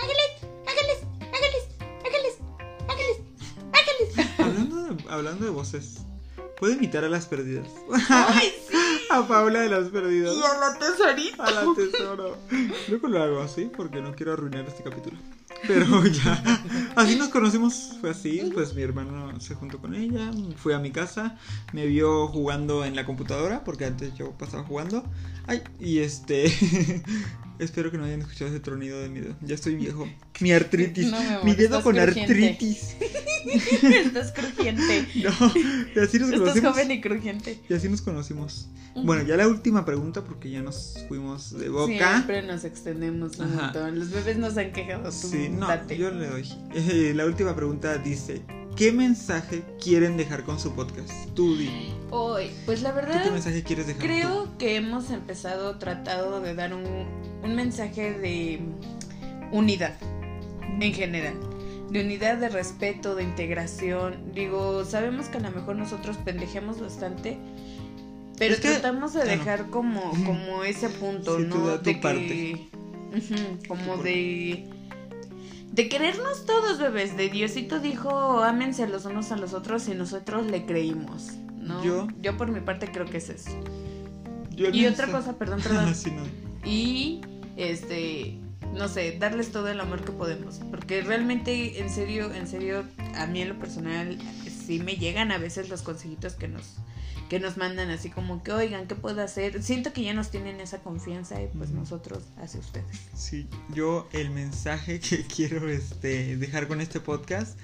Hablando de voces, ¿puede imitar a las perdidas? ¡Ay, sí! A Paula de las perdidas. Y a la tesorita. A la tesoro. Luego lo hago así porque no quiero arruinar este capítulo. Pero ya. Así nos conocimos. Fue así. Pues mi hermano se juntó con ella. Fue a mi casa. Me vio jugando en la computadora. Porque antes yo pasaba jugando. Ay, y espero que no hayan escuchado ese tronido de mi dedo. Ya estoy viejo. Mi artritis. No, mi amor, mi dedo estás con crujiente. artritis. Estás crujiente. No, y así nos Estás conocimos. joven y crujiente. Y así nos conocimos. Bueno, ya la última pregunta porque ya nos fuimos de boca. Siempre nos extendemos un montón. Los bebés nos han quejado. Tú, Sí, no, date. yo le doy. La última pregunta dice: ¿qué mensaje quieren dejar con su podcast? Tú di. Hoy, pues la ¿Tú verdad, qué mensaje quieres dejar? creo que hemos tratado de dar un mensaje de unidad en general. De unidad, de respeto, de integración. Digo, sabemos que a lo mejor nosotros pendejemos bastante, pero es que, tratamos de dejar como ese punto, sí, ¿no? tú da tu de parte. que como de querernos todos, bebés. De Diosito dijo, ámense los unos a los otros, y nosotros le creímos, ¿no? Yo por mi parte creo que es eso. Y otra cosa, perdón. Sí, no. Y no sé, darles todo el amor que podemos, porque realmente, en serio, a mí en lo personal sí me llegan a veces los consejitos que nos mandan, así como que, oigan, ¿qué puedo hacer? Siento que ya nos tienen esa confianza y pues nosotros hacia ustedes. Sí, yo el mensaje que quiero dejar con este podcast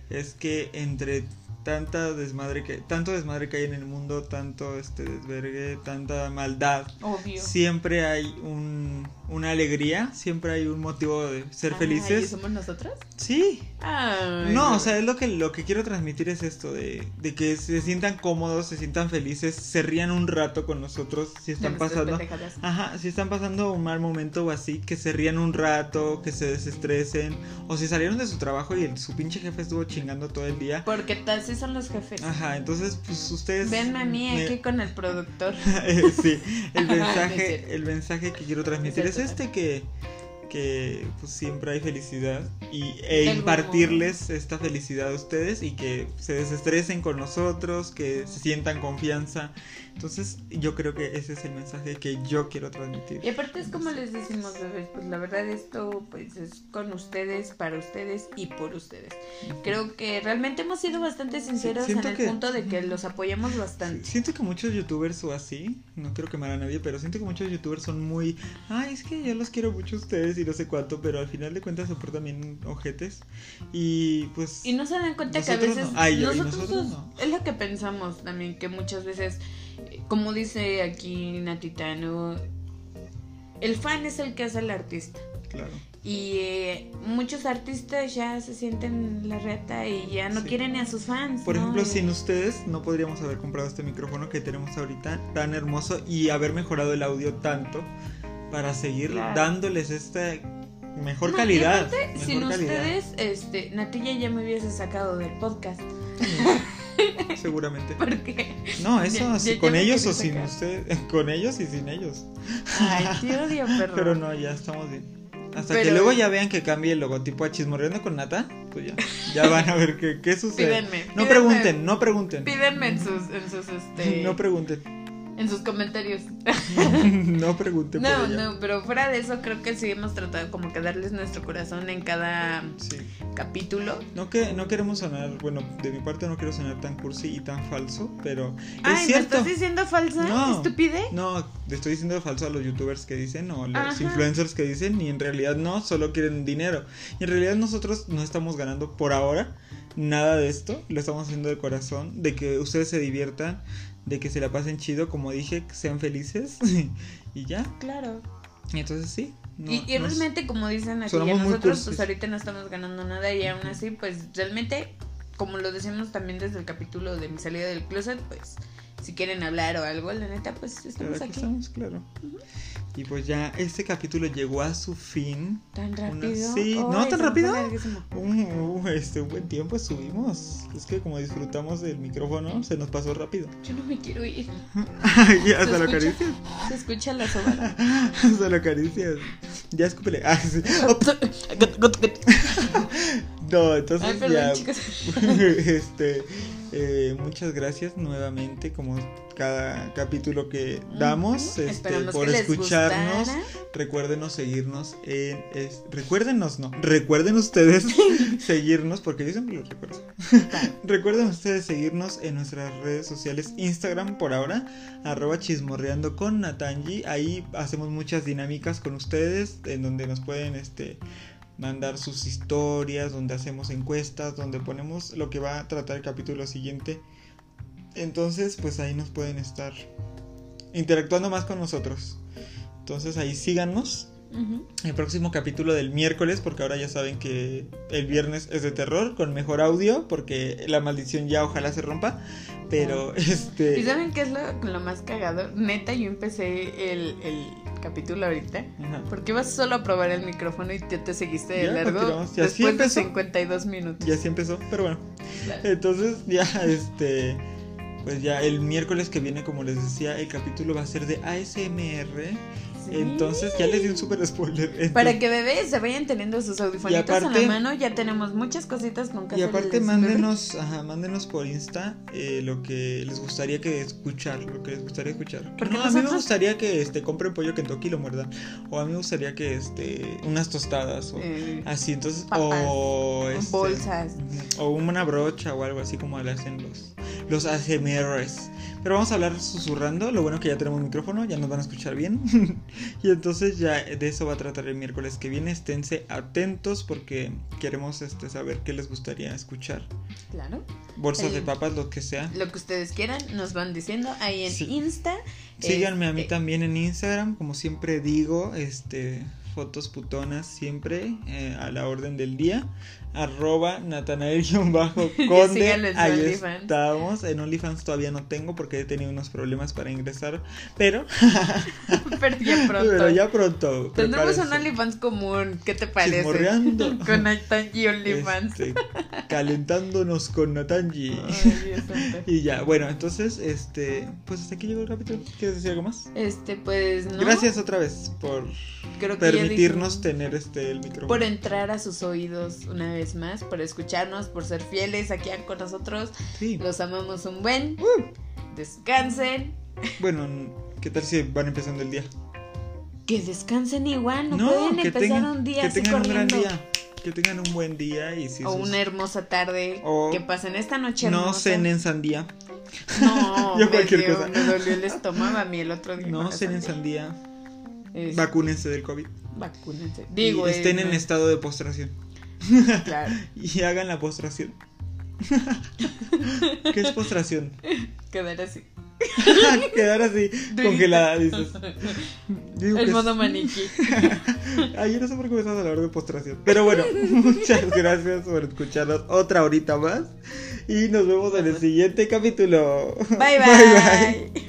es que entre tanto desmadre que hay en el mundo, tanto desvergue, tanta maldad, Obvio. siempre hay una alegría, siempre hay un motivo de ser felices. ¿Y somos nosotros? Sí. Ay, No, o sea, es lo que quiero transmitir es esto de que se sientan cómodos, se sientan felices, se rían un rato con nosotros si están pasando. Si están pasando un mal momento o así, que se rían un rato, que se desestresen, o si salieron de su trabajo y su pinche jefe estuvo chingando todo el día. Porque así son los jefes. Entonces pues ustedes venme a mí aquí con el productor. Sí, el mensaje que quiero transmitir es que pues siempre hay felicidad e impartirles esta felicidad a ustedes y que se desestresen con nosotros, que se sientan confianza. Entonces yo creo que ese es el mensaje que yo quiero transmitir. Y aparte es como les decimos, bebés, pues la verdad esto pues es con ustedes, para ustedes y por ustedes. Creo que realmente hemos sido bastante sinceros en el punto de que los apoyamos bastante. Siento que muchos youtubers o así, no quiero quemar a nadie, pero siento que muchos youtubers son muy, es que yo los quiero mucho a ustedes y no sé cuánto, pero al final de cuentas se portan bien ojetes y pues... Y no se dan cuenta que a veces nosotros no. Es lo que pensamos también, que muchas veces, como dice aquí Natitano, el fan es el que hace al artista. Claro. Y muchos artistas ya se sienten la reta y ya no quieren ni a sus fans. Por ejemplo, sin ustedes no podríamos haber comprado este micrófono que tenemos ahorita tan hermoso y haber mejorado el audio tanto para seguir dándoles esta mejor calidad. Aparte, sin ustedes, Natilla ya me hubiese sacado del podcast. Seguramente. ¿Por qué? No, eso sí, con ellos o sin ustedes, con ellos y sin ellos. Ay, te odio, perro. Pero no, ya estamos bien. Hasta que luego ya vean que cambie el logotipo a Chismorreando con Nata, pues ya van a ver qué sucede. No pregunten. Pídenme en sus No pregunten. En sus comentarios. No pregunten. No, pero fuera de eso creo que sí hemos tratado como que darles nuestro corazón en cada capítulo. No queremos sonar, bueno, de mi parte no quiero sonar tan cursi y tan falso, pero es cierto. ¿Me estás diciendo falsa? ¿Estúpide? No, le estoy diciendo falso a los youtubers que dicen o a los influencers que dicen, y en realidad no, solo quieren dinero. Y en realidad nosotros no estamos ganando por ahora nada de esto, lo estamos haciendo de corazón, de que ustedes se diviertan, de que se la pasen chido, como dije, que sean felices y ya. Claro. Y entonces sí. Y realmente, como dicen aquí, nosotros pues ahorita no estamos ganando nada y aún así, pues realmente, como lo decimos también desde el capítulo de mi salida del closet, pues si quieren hablar o algo, la neta, pues estamos aquí. Estamos, claro. Y pues ya este capítulo llegó a su fin. ¿Tan rápido? Sí, no tan rápido. Un buen tiempo estuvimos. Es que como disfrutamos del micrófono, se nos pasó rápido. Yo no me quiero ir. Ya hasta lo acaricias. Se escucha la sobada. Hasta lo acaricias. Ya escúpele. Sí. No, entonces perdón, ya. chicos. Muchas gracias nuevamente, como cada capítulo que damos, por escucharnos. Recuérdenos seguirnos recuerden ustedes seguirnos, porque yo siempre los recuerdo. Recuerden ustedes seguirnos en nuestras redes sociales, Instagram por ahora, @chismorreando con Natanji. Ahí hacemos muchas dinámicas con ustedes, en donde nos pueden mandar sus historias, donde hacemos encuestas, donde ponemos lo que va a tratar el capítulo siguiente. Entonces, pues ahí nos pueden estar interactuando más con nosotros. Entonces ahí síganos. El próximo capítulo del miércoles, porque ahora ya saben que el viernes es de terror, con mejor audio, porque la maldición ya ojalá se rompa. Pero ¿Y saben qué es lo más cagado? Neta, yo empecé el capítulo ahorita porque ibas solo a probar el micrófono y te seguiste de largo después de 52 minutos. Y así empezó, pero bueno. Claro. Entonces ya pues ya el miércoles que viene, como les decía, el capítulo va a ser de ASMR. Sí. Entonces ya les di un super spoiler. Para que bebés se vayan teniendo sus audifonitos en la mano, ya tenemos muchas cositas con que hacer. Y aparte mándenos por Insta lo que les gustaría escuchar. Porque a mí me gustaría que compren pollo Kentucky y lo muerdan. O a mí me gustaría que unas tostadas o así, entonces papas, o bolsas o una brocha o algo así como le hacen los ASMRs. Pero vamos a hablar susurrando. Lo bueno que ya tenemos micrófono, ya nos van a escuchar bien. Y entonces ya de eso va a tratar el miércoles que viene. Esténse atentos porque queremos saber qué les gustaría escuchar. Claro. Bolsas de papas, lo que sea. Lo que ustedes quieran, nos van diciendo ahí en Sí. Insta. Síganme a mí también en Instagram, como siempre digo, fotos putonas siempre a la orden del día. @Natanael_Conde. Síganlo en Ahí OnlyFans. estamos. En OnlyFans todavía no tengo porque he tenido unos problemas para ingresar. Pero Pero ya pronto. Pero ya pronto. Tendremos prepárense. un OnlyFans común. ¿Qué te parece? Chismorreando. Con Natanji OnlyFans. Calentándonos con Natanji. Ay, Dios santo. Y ya, bueno, entonces, pues hasta aquí llegó el capítulo. ¿Quieres decir algo más? Pues no. Gracias otra vez por Creo que ya permitirnos dije- tener el micrófono. Por entrar a sus oídos una vez más, por escucharnos, por ser fieles aquí con nosotros. Sí. Los amamos un buen. Descansen. Bueno, ¿qué tal si van empezando el día? Que descansen igual, no, pueden que empezar un día que así tengan un gran corriendo. día. Que tengan un buen día y si O sus- una hermosa tarde. O Que pasen esta noche no hermosa. cenen sandía. No, Yo cualquier cosa. me dolió el estómago a mí el otro día. No con la cenen sandía. sandía. Vacúnense del COVID. Vacúnense. Y Digo, estén en no, estado de postración. Claro, Y hagan la postración. ¿Qué es postración? quedar así. Quedar así, congelada, dices. Digo El que modo es- maniquí. Ay, yo no sé por qué me estás hablando de postración. Pero bueno, muchas gracias por escucharnos otra horita más. Y nos vemos en el siguiente capítulo. Bye, bye.